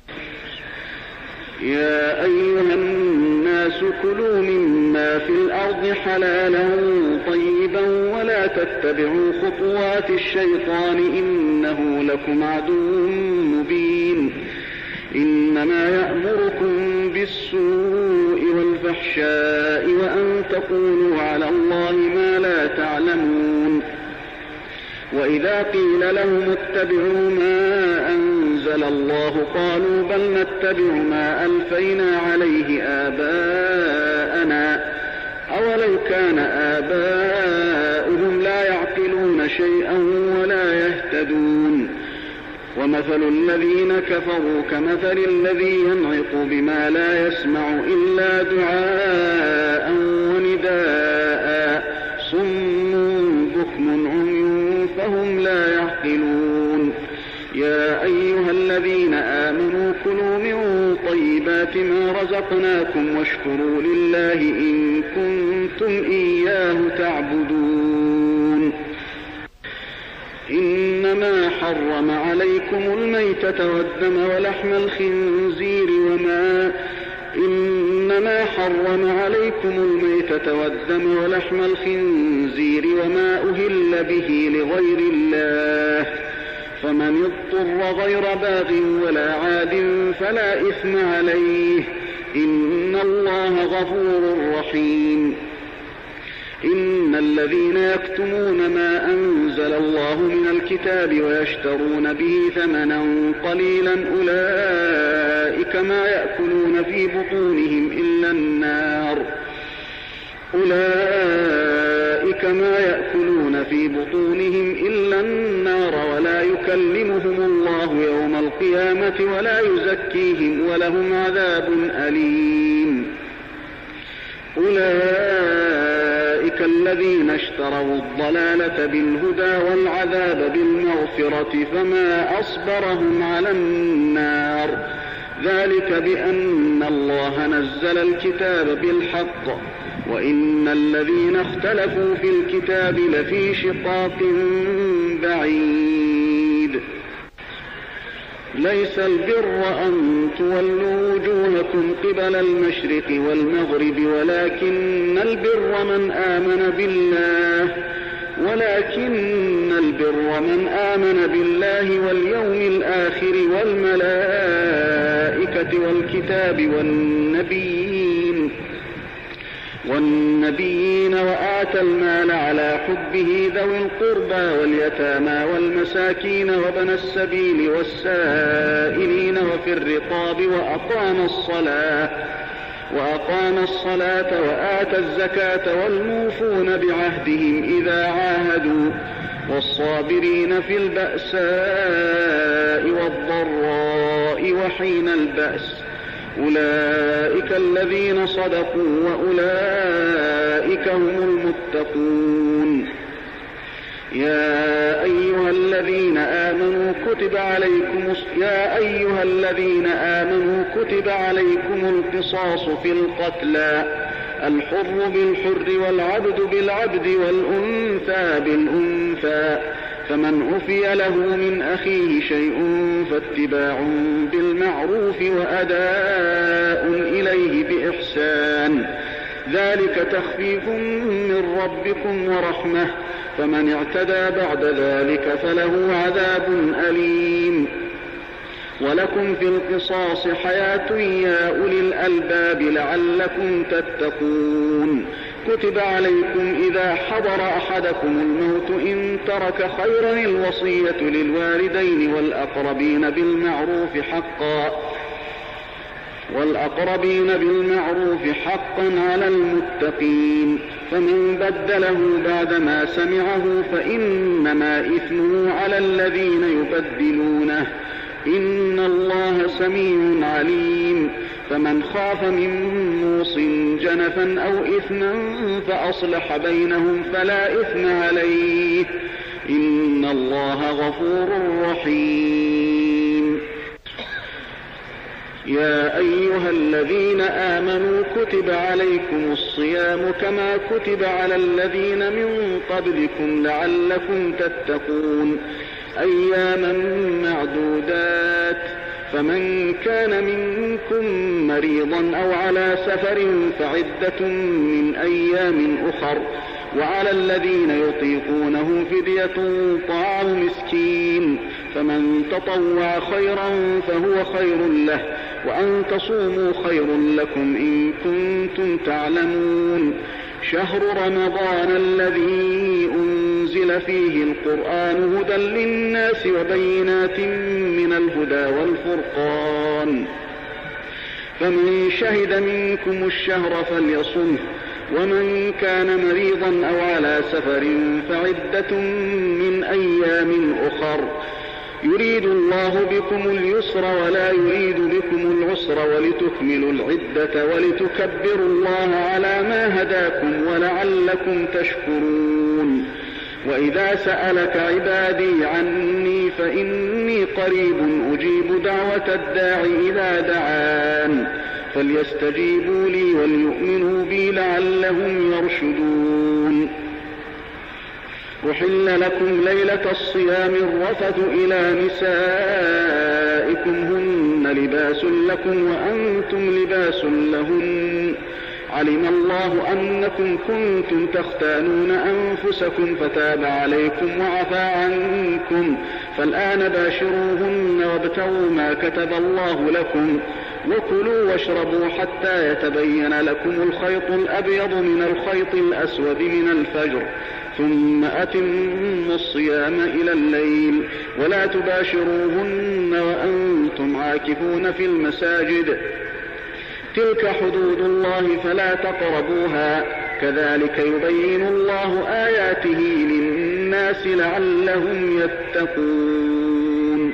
يا أيها الناس كلوا مما في الأرض حلالا طيبا ولا تتبعوا خطوات الشيطان إنه لكم عدو مبين إنما يأمركم بالسوء والفحشاء وأن تقولوا على الله ما لا تعلمون وإذا قيل لهم اتبعوا ما أنزل الله قالوا بل نتبع ما ألفينا عليه آباءنا أولو كان آباؤهم لا يعقلون شيئا ولا يهتدون ومثل الذين كفروا كمثل الذي ينعق بما لا يسمع إلا دعاء ونداء صم بكم عمي فهم لا يعقلون يا أيها الذين آمنوا كلوا من طيبات ما رزقناكم واشكروا لله إن كنتم إياه تعبدون إنما حرم عليكم الميتة والدم ولحم الخنزير وما إنما حرم عليكم الميتة والدم ولحم الخنزير وما أهل به لغير الله فمن اضطر غير باغ ولا عاد فلا إثم عليه إن الله غفور رحيم إن الذين يكتمون ما أنزل الله من الكتاب ويشترون به ثمنا قليلا أولئك ما يأكلون في بطونهم إلا النار أولئك ما يأكلون في بطونهم إلا النار ولا يكلمهم الله يوم القيامة ولا يزكيهم ولهم عذاب أليم أولئك الذين اشتروا الضلالة بالهدى والعذاب بالمغفرة فما أصبرهم على النار ذلك بأن الله نزل الكتاب بالحق وإن الذين اختلفوا في الكتاب لفي شقاق بعيد ليس البر أن تولوا وجوهكم قبل المشرق والمغرب ولكن البر من آمن بالله ولكن البر من آمن بالله واليوم الآخر والملائكة والكتاب والنبيين والنبيين وآتى المال على حبه ذوي القربى واليتامى والمساكين وابن السبيل والسائلين وفي الرقاب وأقام الصلاة وأقام الصلاة وآتى الزكاة والموفون بعهدهم إذا عاهدوا والصابرين في البأساء والضراء وحين البأس أولئك الذين صدقوا وأولئك هم المتقون. يا أيها الذين آمنوا كتب عليكم يا أيها الذين آمنوا كتب عليكم القصاص في القتلى الحر بالحر والعبد بالعبد والأنثى بالأنثى فمن عفي له من أخيه شيء فاتباع بالمعروف وأداء إليه بإحسان ذلك تخفيف من ربكم ورحمة فمن اعتدى بعد ذلك فله عذاب أليم. ولكم في القصاص حياة يا أولي الألباب لعلكم تتقون. كتب عليكم إذا حضر أحدكم الموت إن ترك خيرا الوصية للوالدين والأقربين بالمعروف حقا والأقربين بالمعروف حقا على المتقين فمن بدله بعدما سمعه فإنما إثمه على الذين يبدلونه إن الله سميع عليم. فمن خاف من موص جنفا أو إثما فأصلح بينهم فلا إثم عليه إن الله غفور رحيم. يا أيها الذين آمنوا كتب عليكم الصيام كما كتب على الذين من قبلكم لعلكم تتقون أياما معدودات فمن كان منكم مريضا أو على سفر فعدة من أيام أخر وعلى الذين يطيقونه فدية طعام مسكين فمن تطوع خيرا فهو خير له وأن تصوموا خير لكم إن كنتم تعلمون. شهر رمضان الذي أنزل فيه القرآن هدى للناس وبينات من الهدى والفرقان فمن شهد منكم الشهر فليصمه ومن كان مريضا أو على سفر فعدة من أيام أخر يريد الله بكم اليسر ولا يريد بكم العسر ولتكملوا العدة ولتكبروا الله على ما هداكم ولعلكم تشكرون. وإذا سألك عبادي عني فإني قريب أجيب دعوة الداع إذا دعان فليستجيبوا لي وليؤمنوا بي لعلهم يرشدون. أحل لكم ليلة الصيام الرفث إلى نسائكم هن لباس لكم وأنتم لباس لهن علم الله أنكم كنتم تختانون أنفسكم فتاب عليكم وعفى عنكم فالآن باشروهن وابتغوا ما كتب الله لكم وكلوا واشربوا حتى يتبين لكم الخيط الأبيض من الخيط الأسود من الفجر ثم أتموا الصيام إلى الليل ولا تباشروهن وأنتم عاكفون في المساجد تلك حدود الله فلا تقربوها كذلك يبين الله آياته للناس لعلهم يتقون.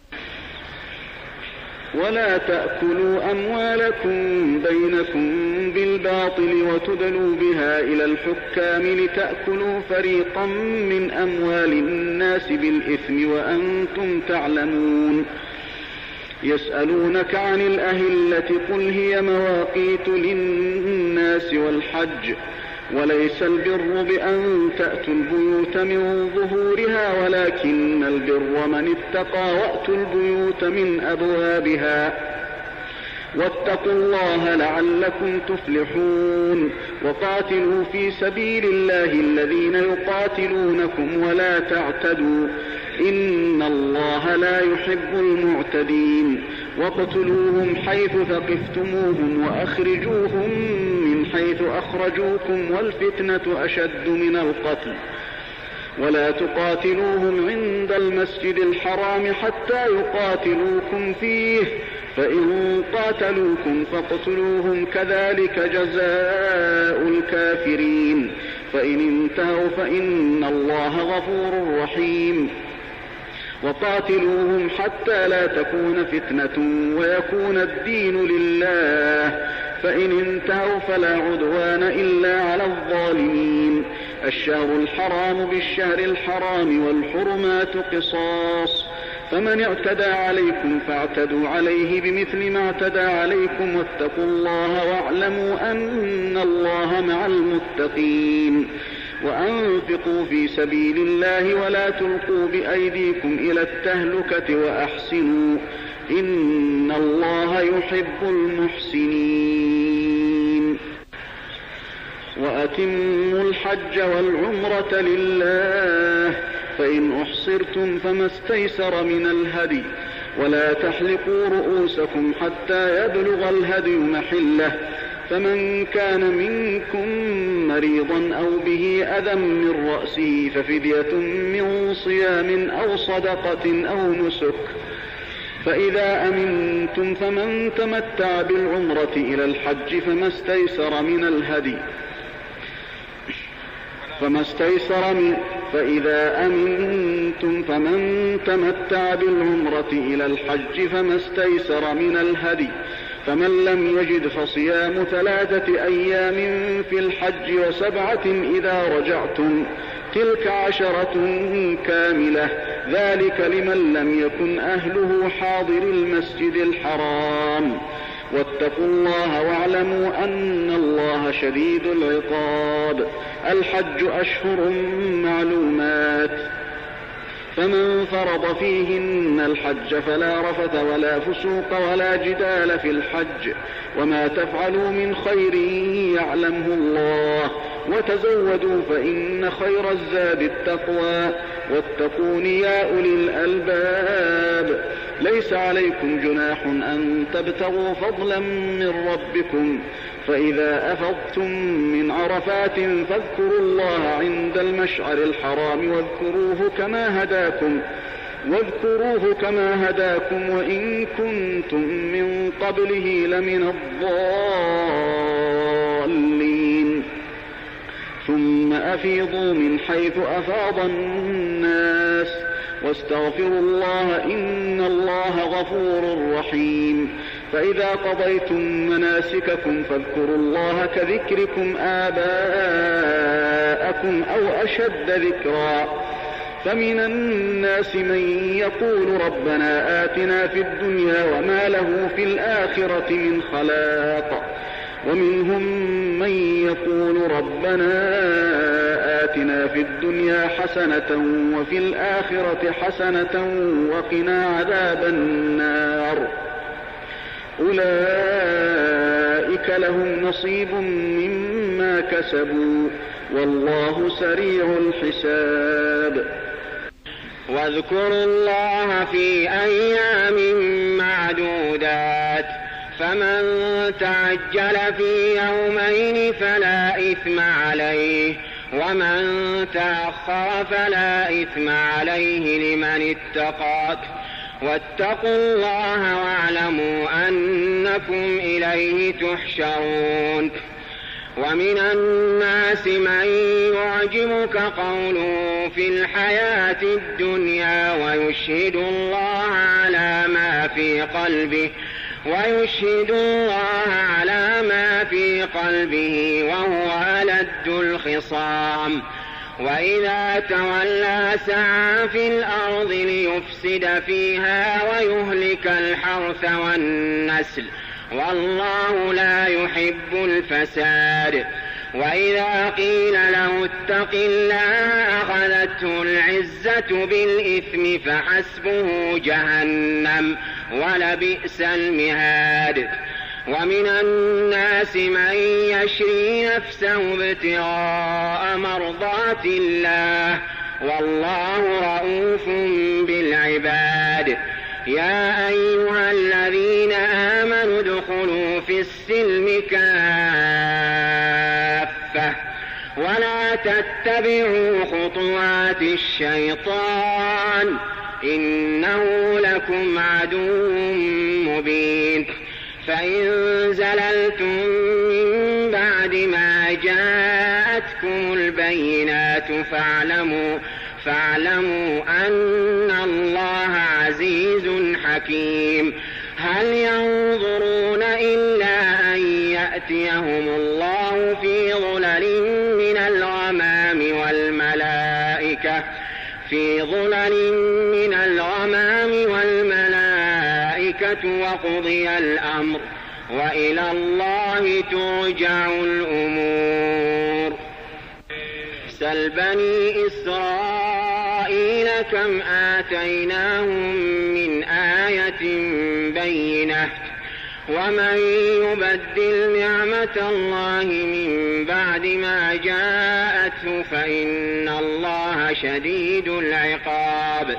ولا تأكلوا أموالكم بينكم بالباطل وتدلوا بها إلى الحكام لتأكلوا فريقا من أموال الناس بالإثم وأنتم تعلمون. يسألونك عن الأهلة قل هي مواقيت للناس والحج وليس البر بأن تأتوا البيوت من ظهورها ولكن البر من اتقى وأتوا البيوت من أبوابها واتقوا الله لعلكم تفلحون. وقاتلوا في سبيل الله الذين يقاتلونكم ولا تعتدوا إن الله لا يحب المعتدين. واقتلوهم حيث ثقفتموهم وأخرجوهم من حيث أخرجوكم والفتنة أشد من القتل ولا تقاتلوهم عند المسجد الحرام حتى يقاتلوكم فيه فإن قاتلوكم فاقتلوهم كذلك جزاء الكافرين فإن انتهوا فإن الله غفور رحيم وقاتلوهم حتى لا تكون فتنة ويكون الدين لله فإن انتهوا فلا عدوان إلا على الظالمين الشهر الحرام بالشهر الحرام والحرمات قصاص فمن اعتدى عليكم فاعتدوا عليه بمثل ما اعتدى عليكم واتقوا الله واعلموا أن الله مع المتقين وأنفقوا في سبيل الله ولا تلقوا بأيديكم إلى التهلكة وأحسنوا إن الله يحب المحسنين وأتموا الحج والعمرة لله فإن أحصرتم فما استيسر من الهدي ولا تحلقوا رؤوسكم حتى يبلغ الهدي محله فمن كان منكم مريضا أو به أذى من رأسه ففدية من صيام أو صدقة أو نسك فإذا أمنتم فمن تمتع بالعمرة إلى الحج فما استيسر من الهدي فما استيسر من فإذا أمنتم فمن تمتع بالعمرة إلى الحج فما استيسر من الهدي فمن لم يجد فصيام ثلاثة أيام في الحج وسبعة إذا رجعتم تلك عشرة كاملة ذلك لمن لم يكن أهله حاضر المسجد الحرام واتقوا الله واعلموا أن الله شديد العقاب الحج أشهر معلومات فمن فرض فيهن الحج فلا رفث ولا فسوق ولا جدال في الحج وما تفعلوا من خير يعلمه الله وتزودوا فإن خير الزاد التقوى واتقون يا أولي الألباب ليس عليكم جناح أن تبتغوا فضلا من ربكم فإذا أفضتم من عرفات فاذكروا الله عند المشعر الحرام واذكروه كما هداكم واذكروه كما هداكم وإن كنتم من قبله لمن الضالين ثم أفيضوا من حيث أفاض الناس واستغفروا الله إن الله غفور رحيم فإذا قضيتم مناسككم فاذكروا الله كذكركم آباءكم أو أشد ذكرا فمن الناس من يقول ربنا آتنا في الدنيا وما له في الآخرة من خلاق ومنهم من يقول ربنا آتنا في الدنيا حسنة وفي الآخرة حسنة وقنا عذاب النار أولئك لهم نصيب مما كسبوا والله سريع الحساب واذكروا الله في أيام معدودات فمن تعجل في يومين فلا إثم عليه ومن تأخر فلا إثم عليه لمن اتقى واتقوا الله واعلموا أنكم إليه تحشرون ومن الناس من يعجبك قوله في الحياة الدنيا ويشهد الله على ما في قلبه ويشهد الله على ما في قلبه وهو ألد الخصام وإذا تولى سعى في الأرض ليفسد فيها ويهلك الحرث والنسل والله لا يحب الفساد وإذا قيل له اتق الله أخذته العزة بالإثم فحسبه جهنم ولبئس المهاد ومن الناس من يشري نفسه ابتغاء مرضات الله والله رؤوف بالعباد يا أيها الذين آمنوا ادخلوا في السلم كافة تتبعوا خطوات الشيطان إنه لكم عدو مبين. فإن زللتم من بعد ما جاءتكم البينات فاعلموا, فاعلموا أن الله عزيز حكيم. هل ينظرون إلا أن يأتيهم الله في ظلل من الغمام والملائكة في ظلل من الغمام والملائكة وقضي الأمر وإلى الله ترجع الأمور. سل بني إسرائيل كم آتيناهم من آية بينة ومن يبدل نعمة الله من بعد ما جاءته فإن الله شديد العقاب.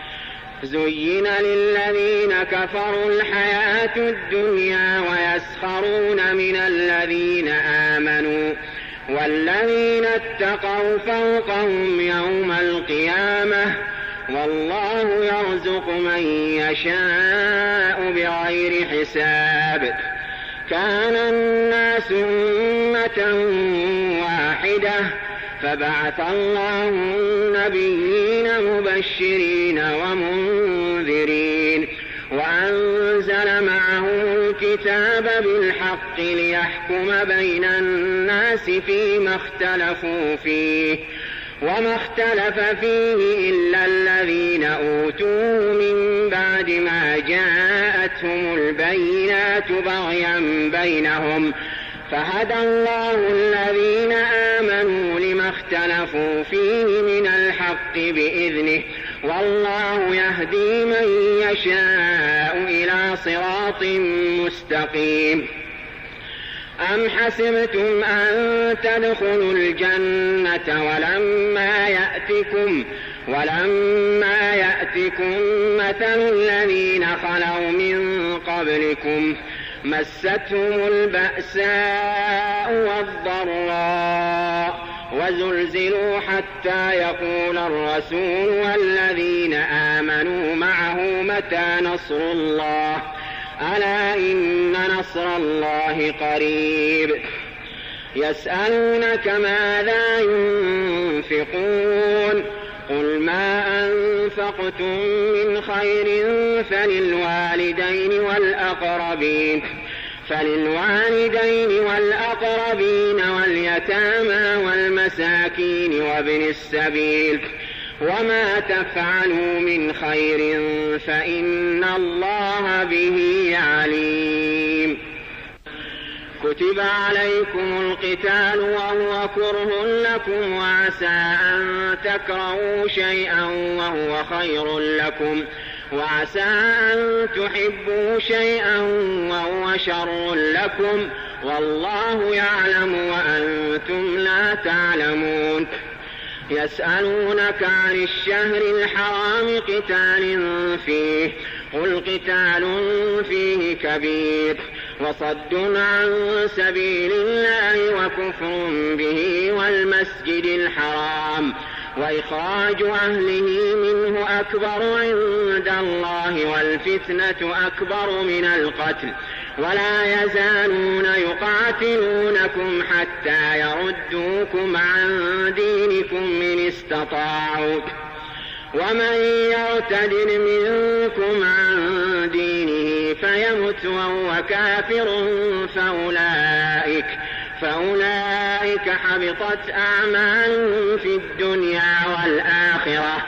زين للذين كفروا الحياة الدنيا ويسخرون من الذين آمنوا والذين اتقوا فوقهم يوم القيامة والله يرزق من يشاء بغير حساب. كان الناس أمة واحدة فبعث الله النبيين مبشرين ومنذرين وأنزل معهم الكتاب بالحق ليحكم بين الناس فيما اختلفوا فيه وما اختلف فيه إلا الذين أوتوه من بعد ما جاءتهم البينات بغيا بينهم فهدى الله الذين آمنوا لما اختلفوا فيه من الحق بإذنه والله يهدي من يشاء إلى صراط مستقيم. أم حسبتم أن تدخلوا الجنة ولما يأتكم ولما يأتكم مثل الذين خلوا من قبلكم مستهم البأساء والضراء وزلزلوا حتى يقول الرسول والذين آمنوا معه متى نصر الله ألا إن نصر الله قريب. يسألونك ماذا ينفقون قل ما أنفقتم من خير فللوالدين والأقربين فللوالدين والأقربين واليتامى والمساكين وابن السبيل وما تفعلوا من خير فإن الله به عليم. كتب عليكم القتال وهو كره لكم وعسى أن تكرهوا شيئا وهو خير لكم وعسى أن تحبوا شيئا وهو شر لكم والله يعلم وأنتم لا تعلمون. يسألونك عن الشهر الحرام قتال فيه قل قتال فيه كبير وصد عن سبيل الله وكفر به والمسجد الحرام وإخراج أهله منه أكبر عند الله والفتنة أكبر من القتل ولا يزالون يقاتلونكم حتى يردوكم عن دينكم إن استطاعوا ومن يرتد منكم عن دينه فيمت وهو كافر فأولئك فأولئك حبطت أعمالهم في الدنيا والآخرة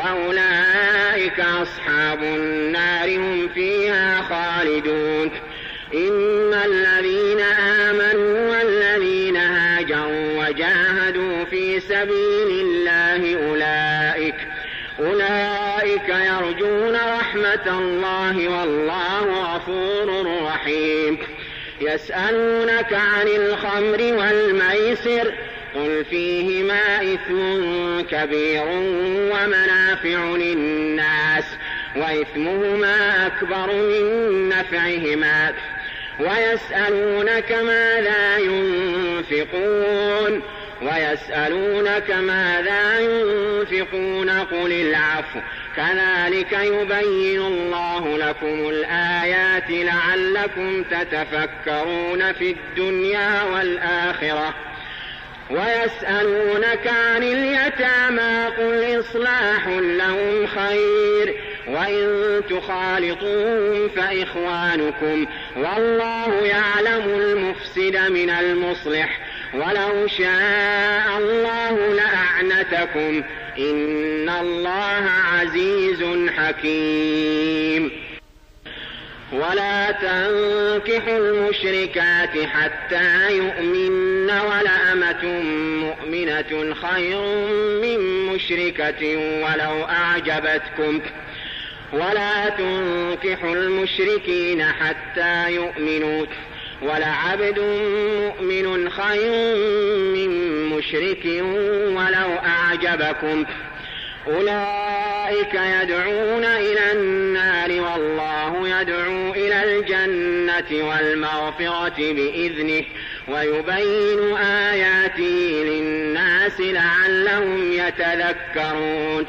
وأولئك أصحاب النار هم فيها خالدون. إن الذين آمنوا والذين هاجروا وجاهدوا في سبيل الله أولئك أولئك يرجون رحمة الله والله غفور رحيم. يسألونك عن الخمر والميسر قل فيهما إثم كبير ومنافع للناس وإثمهما أكبر من نفعهما ويسألونك ماذا ينفقون ويسألونك ماذا ينفقون قل العفو كذلك يبين الله لكم الآيات لعلكم تتفكرون في الدنيا والآخرة ويسألونك عن اليتامى قل إصلاح لهم خير وإن تخالطوهم فإخوانكم والله يعلم المفسد من المصلح ولو شاء الله لأعنتكم إن الله عزيز حكيم. ولا تنكحوا المشركات حتى يؤمن ولأمة مؤمنة خير من مشركة ولو أعجبتكم ولا تنكحوا المشركين حتى يؤمنوا ولعبد مؤمن خير من مشرك ولو أعجبكم أولئك يدعون إلى النار والله يدعو إلى الجنة والمغفرة بإذنه ويبين آياته للناس لعلهم يتذكرون.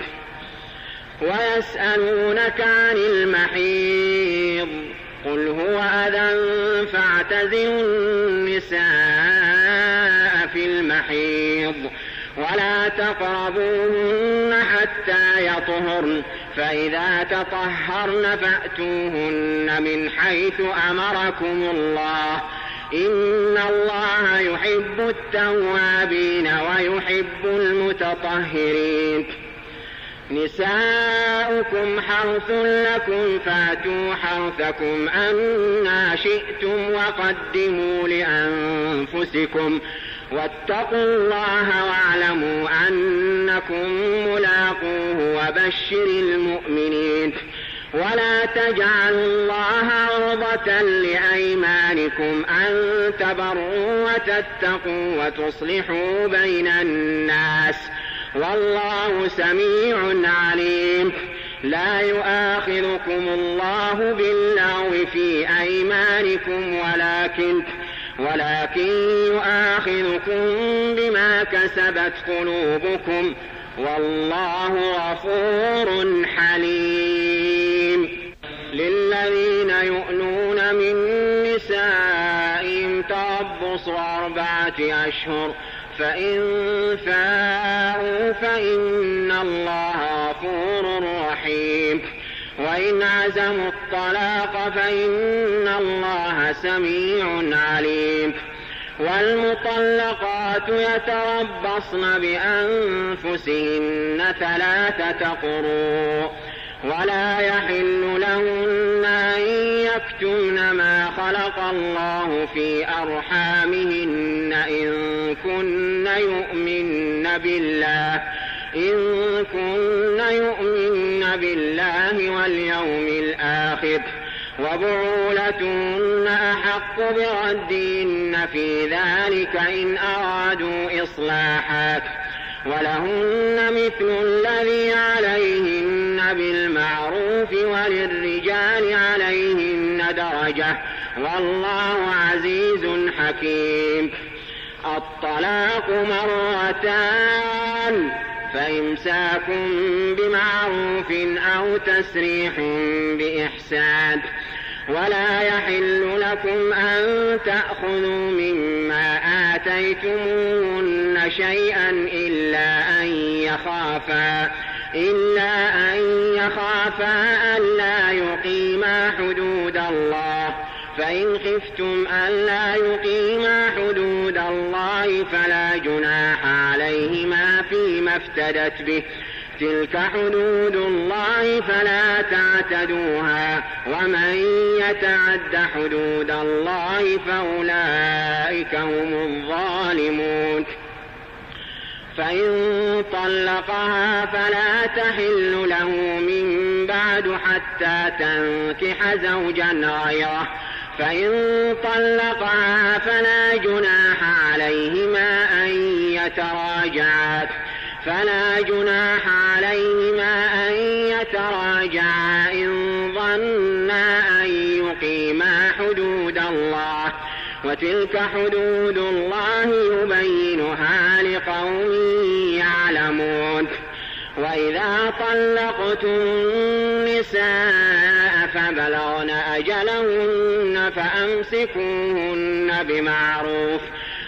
ويسألونك عن المحيض قل هو أذى فاعتزلوا النساء في المحيض ولا تقربوهن حتى يطهرن فإذا تطهرن فأتوهن من حيث أمركم الله إن الله يحب التوابين ويحب المتطهرين. نساؤكم حرث لكم فاتوا حرثكم أنى شئتم وقدموا لأنفسكم واتقوا الله واعلموا أنكم ملاقوه وبشر المؤمنين. ولا تجعلوا الله عرضة لأيمانكم أن تبروا وتتقوا وتصلحوا بين الناس والله سميع عليم. لا يؤاخذكم الله باللغو في أيمانكم ولكن ولكن يؤاخذكم بما كسبت قلوبكم والله غفور حليم. للذين يؤلون من نسائهم تربص أربعة أشهر فإن فاءوا فإن الله غفور رحيم. وإن عزموا الطلاق فإن الله سميع عليم. والمطلقات يتربصن بأنفسهن ثلاثة قروء ولا يحل لهن أن يكتمن ما خلق الله في أرحامهن إن كن يؤمن بالله إن كن يؤمن بالله واليوم الآخر وبعولتهن أحق بردهن في ذلك إن أرادوا إصلاحا ولهن مثل الذي عليهن بالمعروف وللرجال عليهن درجة والله عزيز حكيم. الطلاق مرتان فإمساك بمعروف أو تسريح بإحسان ولا يحل لكم أن تأخذوا مما آتيتموهن شيئا إلا أن يخافا إلا أن يخافا ألا يقيما حدود الله فإن خفتم ألا يقيما حدود الله فلا جناح عليهما فيما افتدت به تلك حدود الله فلا تعتدوها ومن يتعد حدود الله فأولئك هم الظالمون. فإن طلقها فلا تحل له من بعد حتى تنكح زوجا غيره فإن طلقها فلا جناح عليهما أن يتراجعا فلا جناح عليهما أن يتراجعا إن ظنا أن يقيما حدود الله وتلك حدود الله يبينها لقوم يعلمون. وإذا طلقتم النساء فبلغن أجلهن فأمسكوهن بمعروف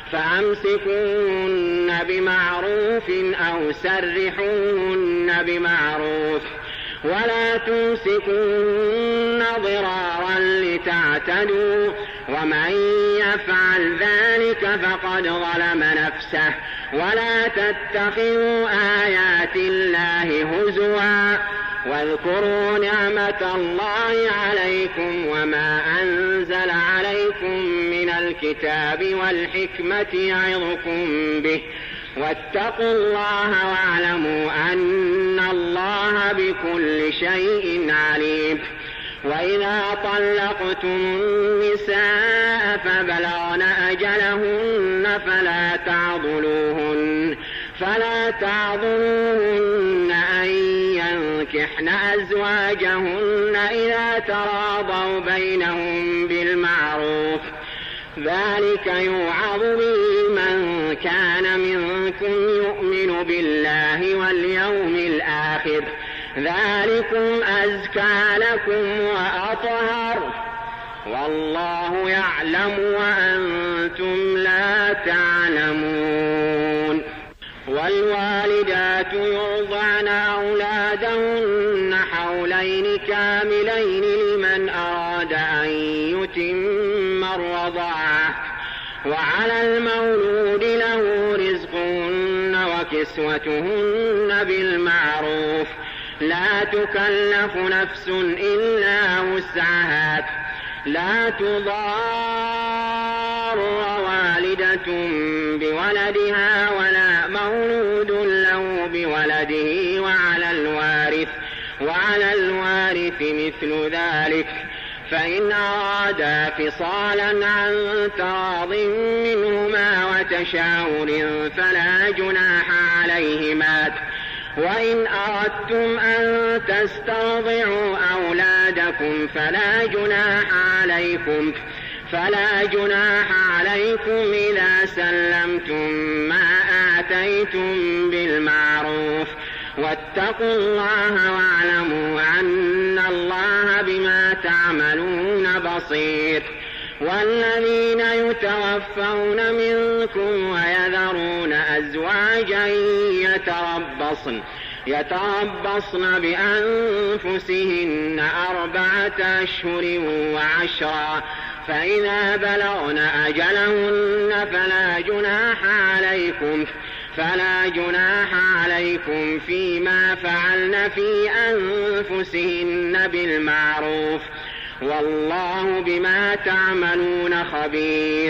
فأمسكوهن بمعروف أو سرحوهن بمعروف ولا تمسكوهن ضرارا لتعتدوا ومن يفعل ذلك فقد ظلم نفسه. ولا تتخذوا آيات الله هزوا واذكروا نعمة الله عليكم وما أنزل عليكم من الكتاب والحكمة يعظكم به واتقوا الله واعلموا أن الله بكل شيء عليم. وإذا طلقتم النساء فبلغن أجلهن فلا تعضلوهن فلا تعضلوهن أن ينكحن أزواجهن إذا تراضوا بينهم بالمعروف ذلك يوعظ به من كان منكم يؤمن بالله واليوم الآخر ذلكم أزكى لكم وأطهر والله يعلم وأنتم لا تعلمون. والوالدات يرضعن أولادهن حولين كاملين لمن أراد أن يتم الرضاعة وعلى المولود له رزقهن وكسوتهن بالمعروف لا تكلف نفس إلا وسعها لا تضار والدة بولدها ولا مولود له بولده وعلى الوارث وعلى الوارث مثل ذلك فإن أرادا فصالا عن تراض منهما وتشاور فلا جناح عليهما. وإن أردتم أن تسترضعوا أولادكم فلا جناح عليكم فلا جناح عليكم إذا سلمتم ما آتيتم بالمعروف واتقوا الله واعلموا أن الله بما تعملون بصير. والذين يتوفون منكم ويذرون أزواجا يتربصن يتربصن بأنفسهن أربعة أشهر وعشرا فإذا بلغن أجلهن فلا جناح عليكم فلا جناح عليكم فيما فعلن في أنفسهن بالمعروف والله بما تعملون خبير.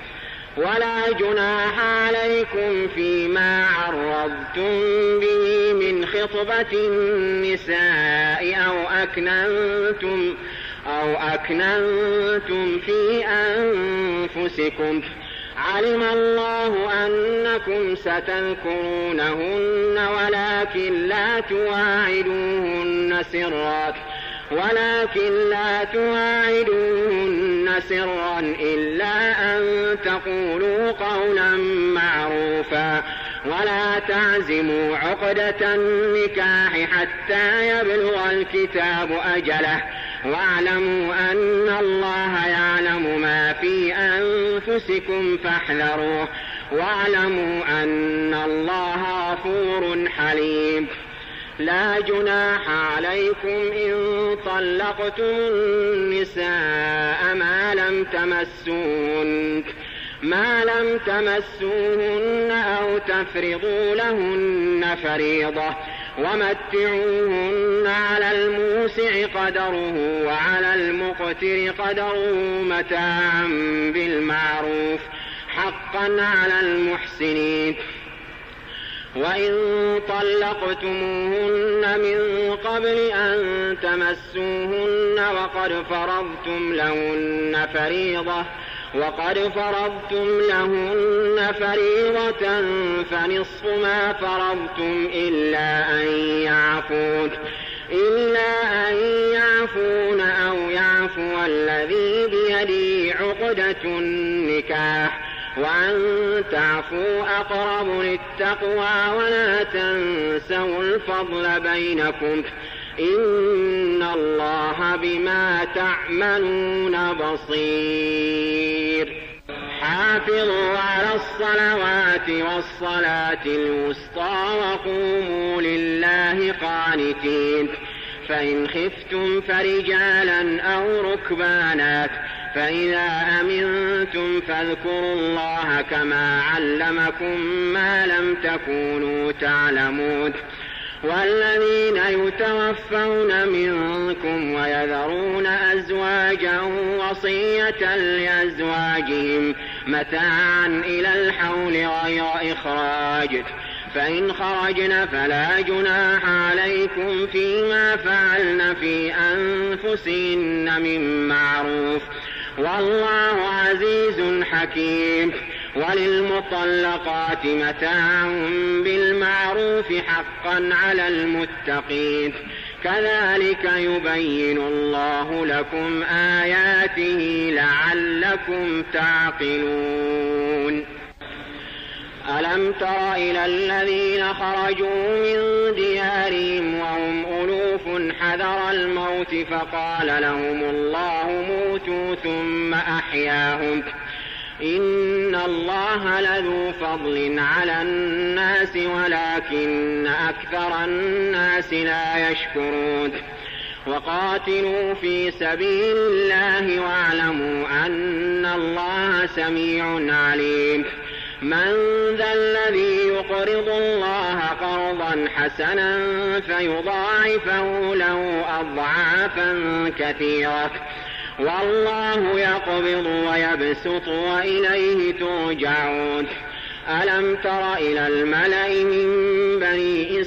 ولا جناح عليكم فيما عرضتم به من خطبة النساء أو أكننتم أو أكننتم في أنفسكم علم الله أنكم ستذكرونهن ولكن لا تواعدوهن سرا ولكن لا تواعدوهن سرا إلا أن تقولوا قولا معروفا ولا تعزموا عقدة النكاح حتى يبلغ الكتاب أجله واعلموا أن الله يعلم ما في أنفسكم فاحذروه واعلموا أن الله غفور حليم. لا جناح عليكم إن طلقتم النساء ما لم تمسوهن ما لم تمسوهن أو تفرضوا لهن فريضة ومتعوهن على الموسع قدره وعلى المقتر قدره متاعا بالمعروف حقا على المحسنين. وإن طلقتموهن من قبل أن تمسوهن وقد فرضتم لهن فريضة وقد فرضتم لهن فريضة فنصف ما فرضتم إلا أن يعفون إلا أن يعفون أو يعفو يعفو الذي بيده عقدة النكاح وأن تعفوا أقرب للتقوى ولا تنسوا الفضل بينكم إن الله بما تعملون بصير. حافظوا على الصلوات والصلاة الوسطى وقوموا لله قانتين. فإن خفتم فرجالا أو ركبانا فإذا أمنتم فاذكروا الله كما علمكم ما لم تكونوا تعلمون. والذين يتوفون منكم ويذرون أزواجا وصية لأزواجهم متاعا إلى الحول غير إخراج فإن خرجن فلا جناح عليكم فيما فعلن في أنفسهن من معروف والله عزيز حكيم. وللمطلقات متاع بالمعروف حقا على المتقين كذلك يبين الله لكم آياته لعلكم تعقلون. ألم تر إلى الذين خرجوا من ديارهم وهم ألوف حذر الموت فقال لهم الله موتوا ثم أحياهم إن الله لذو فضل على الناس ولكن أكثر الناس لا يشكرون. وقاتلوا في سبيل الله واعلموا أن الله سميع عليم. من ذا الذي يقرض الله قرضا حسنا فيضاعفه له أضعافا كثيرة والله يقبض ويبسط وإليه ترجعون. ألم تر إلى الملأ من بني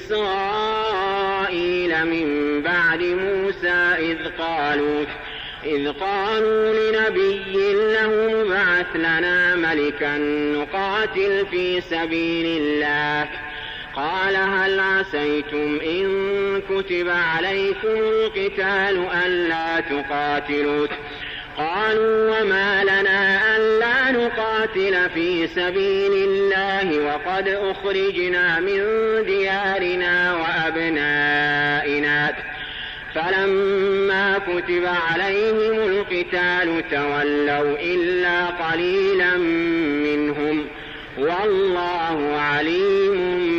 إسرائيل من بعد موسى إذ قالوا إذ قالوا لنبي له ابعث لنا ملكا نقاتل في سبيل الله قال هل عسيتم إن كتب عليكم القتال ألا تقاتلوا قالوا وما لنا ألا نقاتل في سبيل الله وقد أخرجنا من ديارنا وأبنائنا فلما كتب عليهم القتال تولوا إلا قليلا منهم والله عليم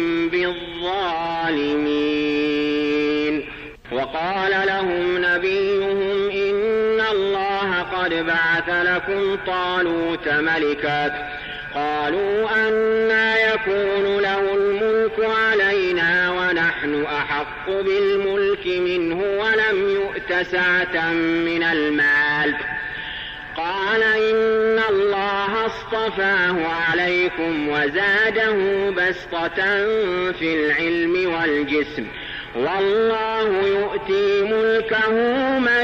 بالظالمين. وقال لهم نبيهم إن الله قد بعث لكم طالوت ملكا قالوا أنى يكون له الملك علينا ونحن أحق بالملك منه ولم يؤت سعة من المال قال إن الله اصطفاه عليكم وزاده بسطة في العلم والجسم والله يؤتي ملكه من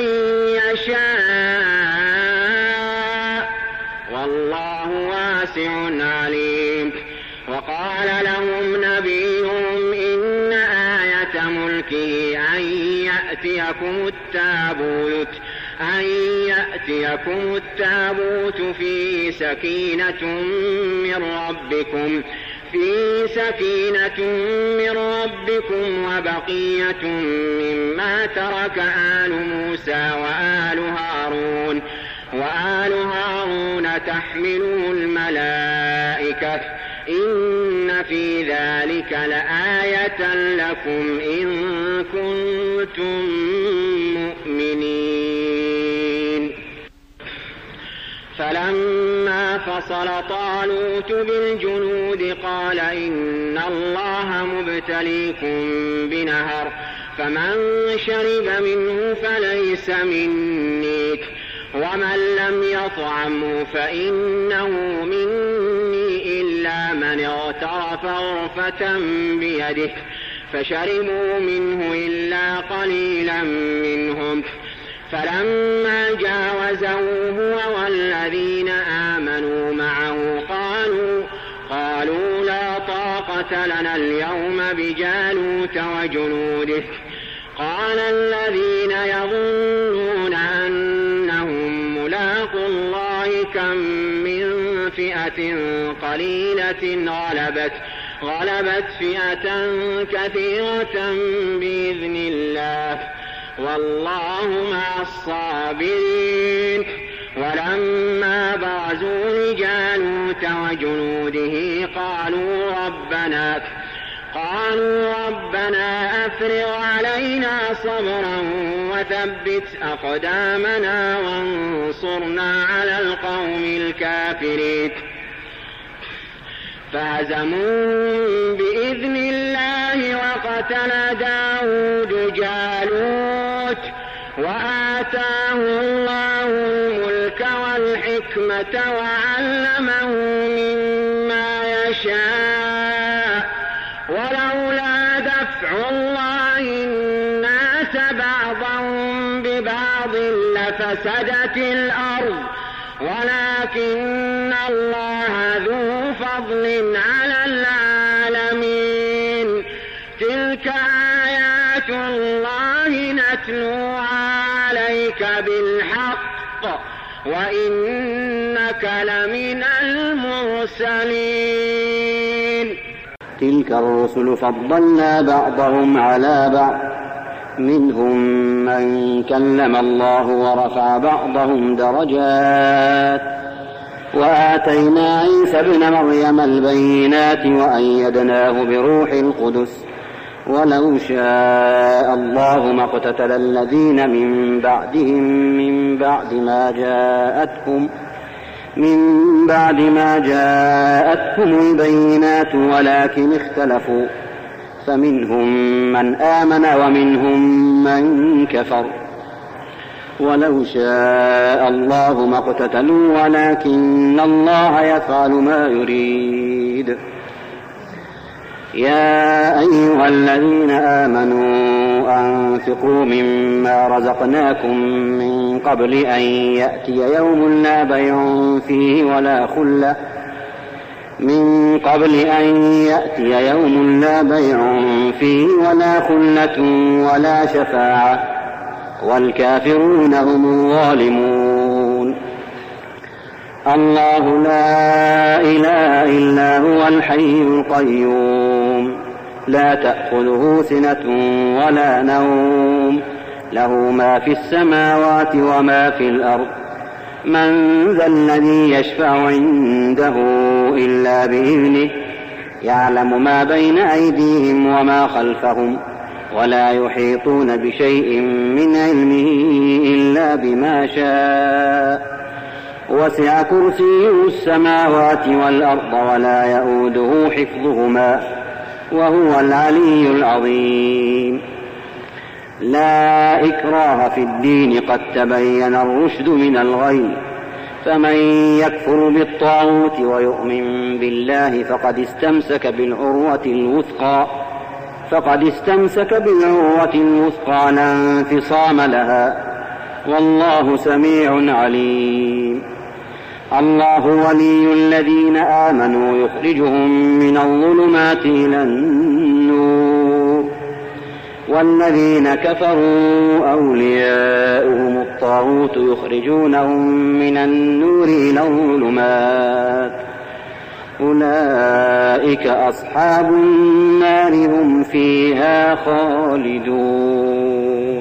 يشاء والله واسع عليم. وقال لهم نبيهم إن آية ملكه أن يأتيكم التابوت أن يأتيكم التابوت فيه سكينة من ربكم في سكينة من ربكم وبقية مما ترك آل موسى وآل هارون وآل هارون تحمله الملائكة إن في ذلك لآية لكم إن كنتم مؤمنين. فلما فصل طالوت بالجنود قال إن الله مبتليكم بنهر فمن شرب منه فليس مني ومن لم يطعمه فإنه مني إلا من اغترف غرفة بيده فشربوا منه إلا قليلا منهم فلما جاوزه هو والذين آمنوا معه قالوا قالوا لا طاقة لنا اليوم بجالوت وجنوده قال الذين يظنون أنهم كم من فئة قليلة غلبت غلبت فئة كثيرة بإذن الله والله مع الصابرين. ولما برزوا لجالوت وجنوده قالوا ربنا قالوا ربنا أفرغ علينا صبرا وثبت أقدامنا وانصرنا على القوم الكافرين. فهزموا بإذن الله وقتل داود جالوت وآتاه الله الملك والحكمة وعلمه مما يشاء ولولا دفع الله الناس بعضهم ببعض لفسدت الأرض ولكن الله ذو فضل على العالمين. تلك آيات الله نتلوها عليك بالحق وإنك لمن المرسلين. تلك الرسل فضلنا بعضهم على بعض منهم من كلم الله ورفع بعضهم درجات وآتينا عيسى ابن مريم البينات وأيدناه بروح القدس ولو شاء الله ما اقتتل الذين من بعدهم من بعد ما جاءتهم من بعد ما جاءتهم البينات ولكن اختلفوا فمنهم من آمن ومنهم من كفر ولو شاء الله ما اقتتلوا ولكن الله يفعل ما يريد. يا أيها الذين آمنوا أنفقوا مما رزقناكم من قبل أن يأتي يوم لا بيع فيه ولا خلة من قبل أن يأتي يوم لا بيع فيه ولا خلة ولا شفاعة والكافرون هم الظالمون. الله لا إله إلا هو الحي القيوم لا تأخذه سنة ولا نوم له ما في السماوات وما في الأرض من ذا الذي يشفع عنده إلا بإذنه يعلم ما بين أيديهم وما خلفهم ولا يحيطون بشيء من علمه إلا بما شاء وسع كرسيه السماوات والأرض ولا يؤوده حفظهما وهو العلي العظيم. لا إكراه في الدين قد تبين الرشد من الغي فمن يكفر بالطاغوت ويؤمن بالله فقد استمسك بالعروة الوثقى فقد استمسك بالعروة الوثقى لا انفصام لها والله سميع عليم. الله ولي الذين آمنوا يخرجهم من الظلمات إلى النور والذين كفروا أولياؤهم الطاغوت يخرجونهم من النور إلى الظلمات أولئك أصحاب النار هم فيها خالدون.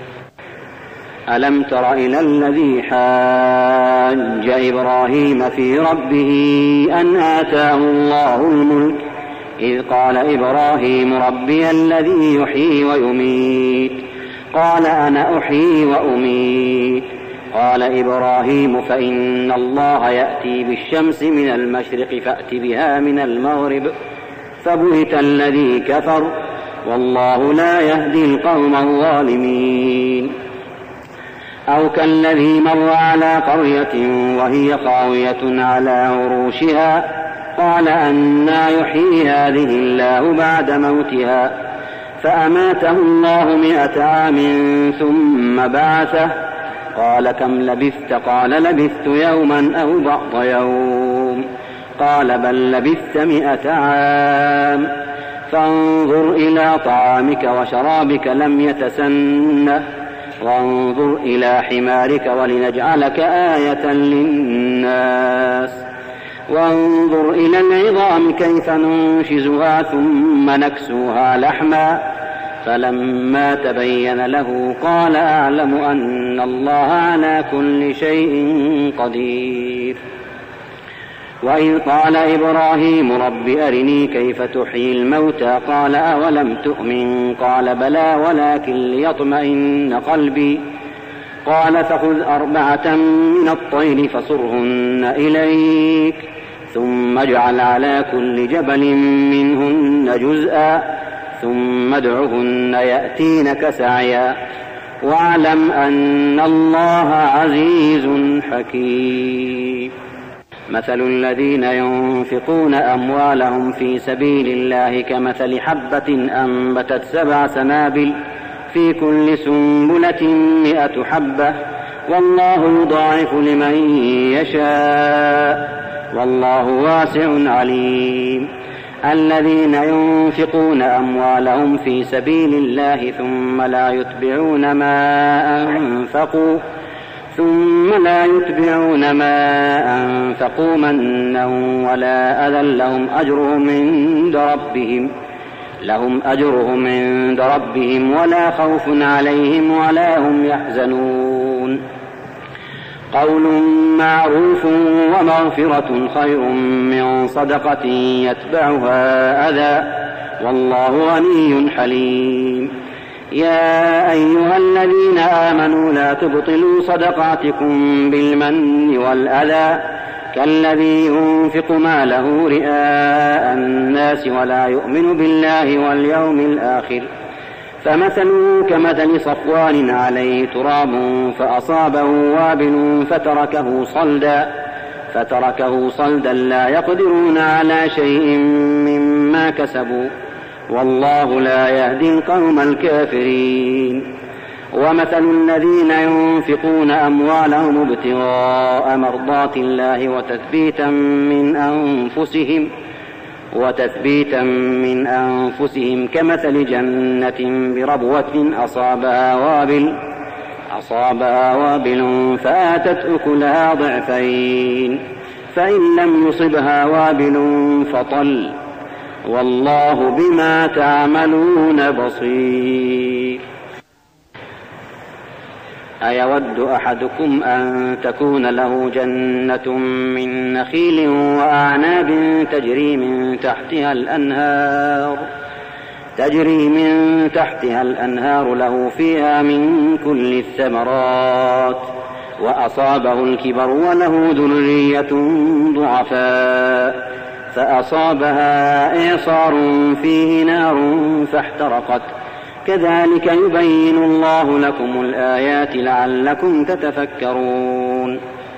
ألم تر إلى الذي حاج إبراهيم في ربه أن آتاه الله الملك إذ قال إبراهيم ربي الذي يحيي ويميت قال أنا أحيي وأميت قال إبراهيم فإن الله يأتي بالشمس من المشرق فأت بها من المغرب فبهت الذي كفر والله لا يهدي القوم الظالمين. أو كالذي مر على قرية وهي خاوية على عروشها قال أنى يحيي هذه الله بعد موتها فأماته الله مئة عام ثم بعثه قال كم لبثت قال لبثت يوما أو بعض يوم قال بل لبثت مئة عام فانظر إلى طعامك وشرابك لم يتسنه وانظر إلى حمارك ولنجعلك آية للناس وانظر إلى العظام كيف ننشزها ثم نكسوها لحما فلما تبين له قال أعلم أن الله على كل شيء قدير. وإذ قال إبراهيم رب أرني كيف تحيي الموتى قال أولم تؤمن قال بلى ولكن ليطمئن قلبي قال فخذ أربعة من الطير فصرهن إليك ثم اجعل على كل جبل منهن جزءا ثم ادعهن يأتينك سعيا واعلم أن الله عزيز حكيم. مثل الذين ينفقون أموالهم في سبيل الله كمثل حبة أنبتت سبع سنابل في كل سنبلة مئة حبة والله يضاعف لمن يشاء والله واسع عليم. الذين ينفقون أموالهم في سبيل الله ثم لا يتبعون ما أنفقوا ثم لا يتبعون ما أنفقوا منا ولا أذى لهم أجرهم عند ربهم لهم أجرهم عند ربهم ولا خوف عليهم ولا هم يحزنون. قول معروف ومغفرة خير من صدقة يتبعها أذى والله غني حليم. يا أيها الذين آمنوا لا تبطلوا صدقاتكم بالمن والأذى كالذي ينفق ماله رئاء الناس ولا يؤمن بالله واليوم الآخر فمثله كمثل صفوان عليه تراب فأصابه وابل فتركه صلدا فتركه صلدا لا يقدرون على شيء مما كسبوا والله لا يهدي القوم الكافرين. ومثل الذين ينفقون أموالهم ابتغاء مرضات الله وتثبيتا من أنفسهم وتثبيتا من أنفسهم كمثل جنة بربوة أصابها وابل أصابها وابل فآتت أكلها ضعفين فإن لم يصبها وابل فطل والله بما تعملون بصير. أيود أحدكم أن تكون له جنة من نخيل وأعناب تجري من تحتها الأنهار تجري من تحتها الأنهار له فيها من كل الثمرات وأصابه الكبر وله ذرية ضعفاء فأصابها إعصار فيه نار فاحترقت كذلك يبين الله لكم الآيات لعلكم تتفكرون.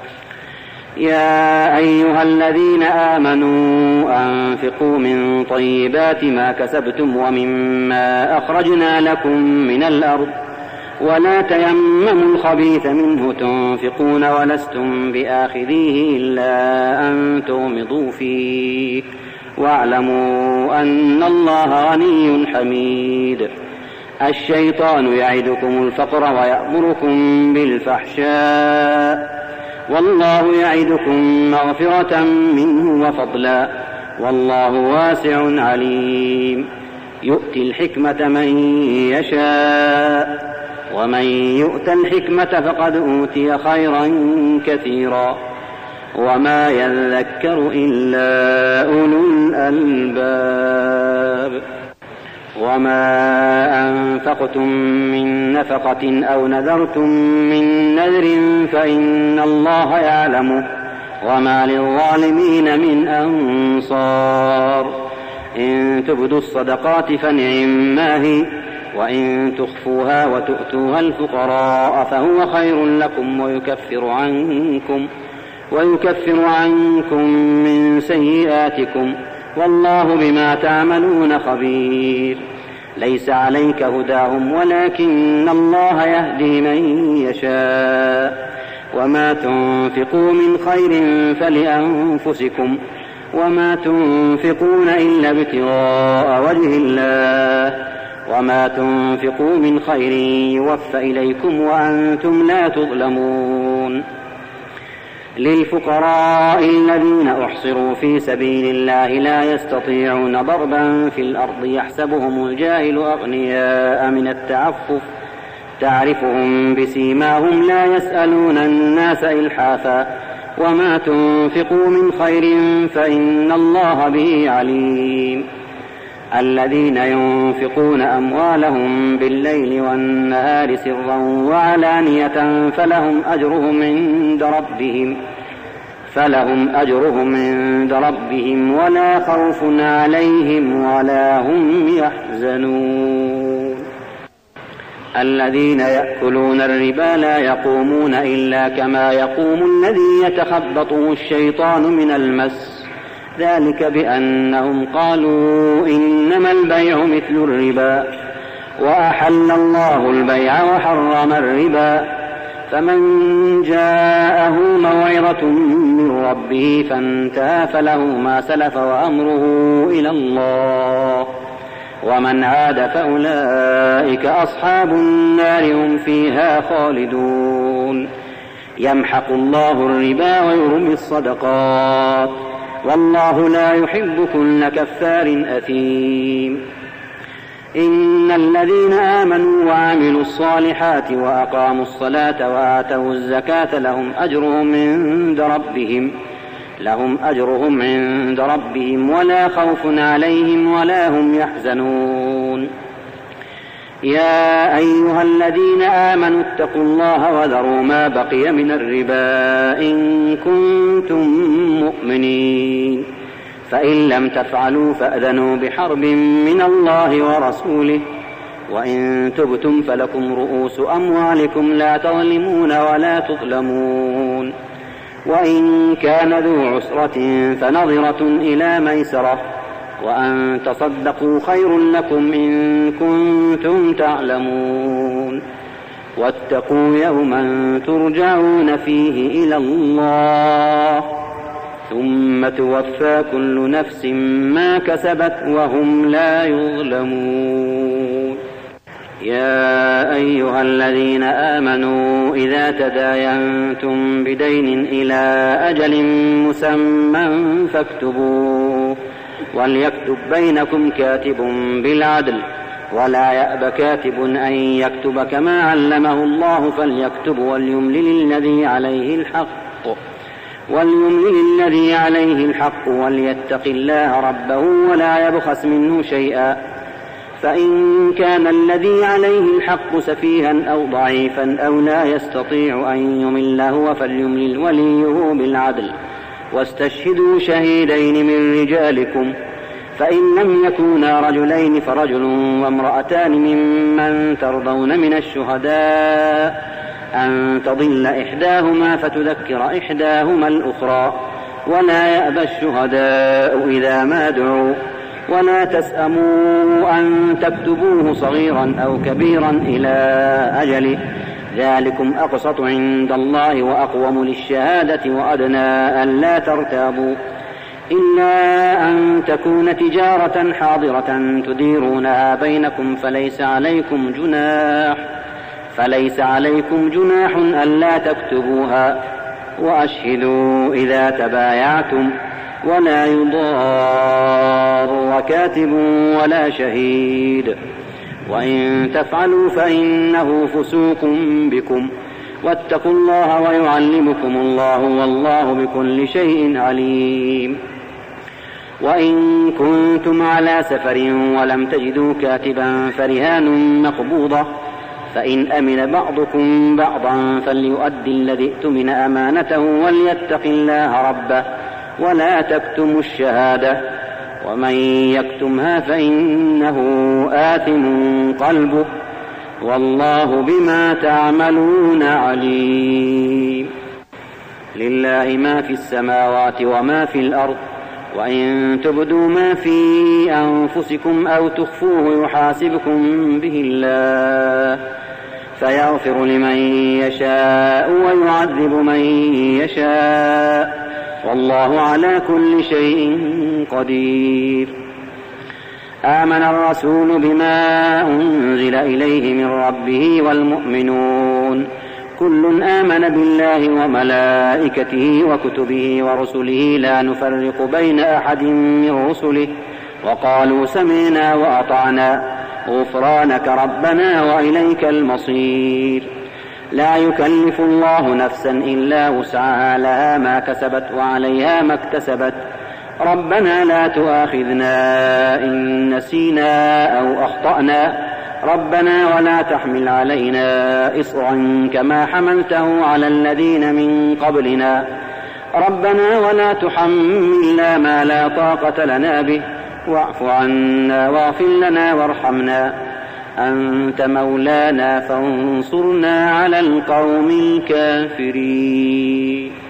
يا أيها الذين آمنوا أنفقوا من طيبات ما كسبتم ومما أخرجنا لكم من الأرض ولا تيمموا الخبيث منه تنفقون ولستم بآخذيه إلا أن تغمضوا فيه واعلموا أن الله غني حميد. الشيطان يعدكم الفقر ويأمركم بالفحشاء والله يعدكم مغفرة منه وفضلا والله واسع عليم. يؤتي الحكمة من يشاء ومن يؤت الحكمة فقد أوتي خيرا كثيرا وما يذكر إلا أولو الألباب. وما أنفقتم من نفقة أو نذرتم من نذر فإن الله يعلمه وما للظالمين من أنصار. إن تبدوا الصدقات فنعما هي وإن تخفوها وتؤتوها الفقراء فهو خير لكم ويكفر عنكم ويكفر عنكم من سيئاتكم والله بما تعملون خبير. ليس عليك هداهم ولكن الله يهدي من يشاء وما تنفقوا من خير فلأنفسكم وما تنفقون إلا ابتغاء وجه الله وما تنفقوا من خير يوفى إليكم وأنتم لا تظلمون. للفقراء الذين أحصروا في سبيل الله لا يستطيعون ضربا في الأرض يحسبهم الجاهل أغنياء من التعفف تعرفهم بسيماهم لا يسألون الناس إلحافا وما تنفقوا من خير فإن الله به عليم. الذين ينفقون أموالهم بالليل والنهار سرا وعلانية فلهم أجرهم عند ربهم فلهم أجرهم عند ربهم ولا خوف عليهم ولا هم يحزنون. الذين يأكلون الربا لا يقومون إلا كما يقوم الذي يتخبطه الشيطان من المس ذلك بأنهم قالوا إنما البيع مثل الربا وأحل الله البيع وحرم الربا فمن جاءه موعظة من ربه فانتهى فله ما سلف وأمره إلى الله ومن عاد فأولئك أصحاب النار هم فيها خالدون. يمحق الله الربا ويربي الصدقات والله لا يحب كل كفار أثيم. إن الذين آمنوا وعملوا الصالحات وأقاموا الصلاة وآتوا الزكاة لهم أجرهم عند ربهم لهم أجرهم عند ربهم ولا خوف عليهم ولا هم يحزنون. يا أيها الذين آمنوا اتقوا الله وذروا ما بقي من الربا إن كنتم مؤمنين فإن لم تفعلوا فأذنوا بحرب من الله ورسوله وإن تبتم فلكم رؤوس أموالكم لا تظلمون ولا تظلمون. وإن كان ذو عسرة فنظرة إلى ميسرة وأن تصدقوا خير لكم إن كنتم تعلمون. واتقوا يوما ترجعون فيه إلى الله ثم توفى كل نفس ما كسبت وهم لا يظلمون. يا أيها الذين آمنوا إذا تداينتم بدين إلى أجل مسمى فاكتبوه وليكتب بينكم كاتب بالعدل ولا يأب كاتب أن يكتب كما علمه الله فليكتب وليملل الذي عليه الحق وليملل الذي عليه الحق وليتق الله ربه ولا يبخس منه شيئا فإن كان الذي عليه الحق سفيها أو ضعيفا أو لا يستطيع أن يمل هو فليملل وليه بالعدل واستشهدوا شهيدين من رجالكم فإن لم يكونا رجلين فرجل وامرأتان ممن ترضون من الشهداء أن تضل إحداهما فتذكر إحداهما الأخرى ولا يأبى الشهداء إذا ما دعوا ولا تسأموا أن تكتبوه صغيرا أو كبيرا إلى أجله ذلكم أقسط عند الله وأقوم للشهادة وأدنى ألا ترتابوا إلا أن تكون تجارة حاضرة تديرونها بينكم فليس عليكم جناح فليس عليكم جناح ألا تكتبوها وأشهدوا إذا تبايعتم ولا يضار كاتب ولا شهيد وإن تفعلوا فإنه فسوق بكم واتقوا الله ويعلمكم الله والله بكل شيء عليم. وإن كنتم على سفر ولم تجدوا كاتبا فرهان مقبوضة فإن أمن بعضكم بعضا فليؤدي الذي اؤتمن أمانته وليتق الله ربه ولا تكتموا الشهادة ومن يكتمها فإنه آثم قلبه والله بما تعملون عليم. لله ما في السماوات وما في الأرض وإن تبدوا ما في أنفسكم أو تخفوه يحاسبكم به الله فيغفر لمن يشاء ويعذب من يشاء والله على كل شيء قدير. آمن الرسول بما أنزل إليه من ربه والمؤمنون كل آمن بالله وملائكته وكتبه ورسله لا نفرق بين أحد من رسله وقالوا سمعنا وأطعنا غفرانك ربنا وإليك المصير لا يكلف الله نفسا إلا وسعها لها ما كسبت وعليها ما اكتسبت ربنا لا تؤاخذنا إن نسينا أو أخطأنا ربنا ولا تحمل علينا إصرا كما حملته على الذين من قبلنا ربنا ولا تحملنا ما لا طاقة لنا به واعف عنا واغفر لنا وارحمنا أنت مولانا فانصرنا على القوم الكافرين.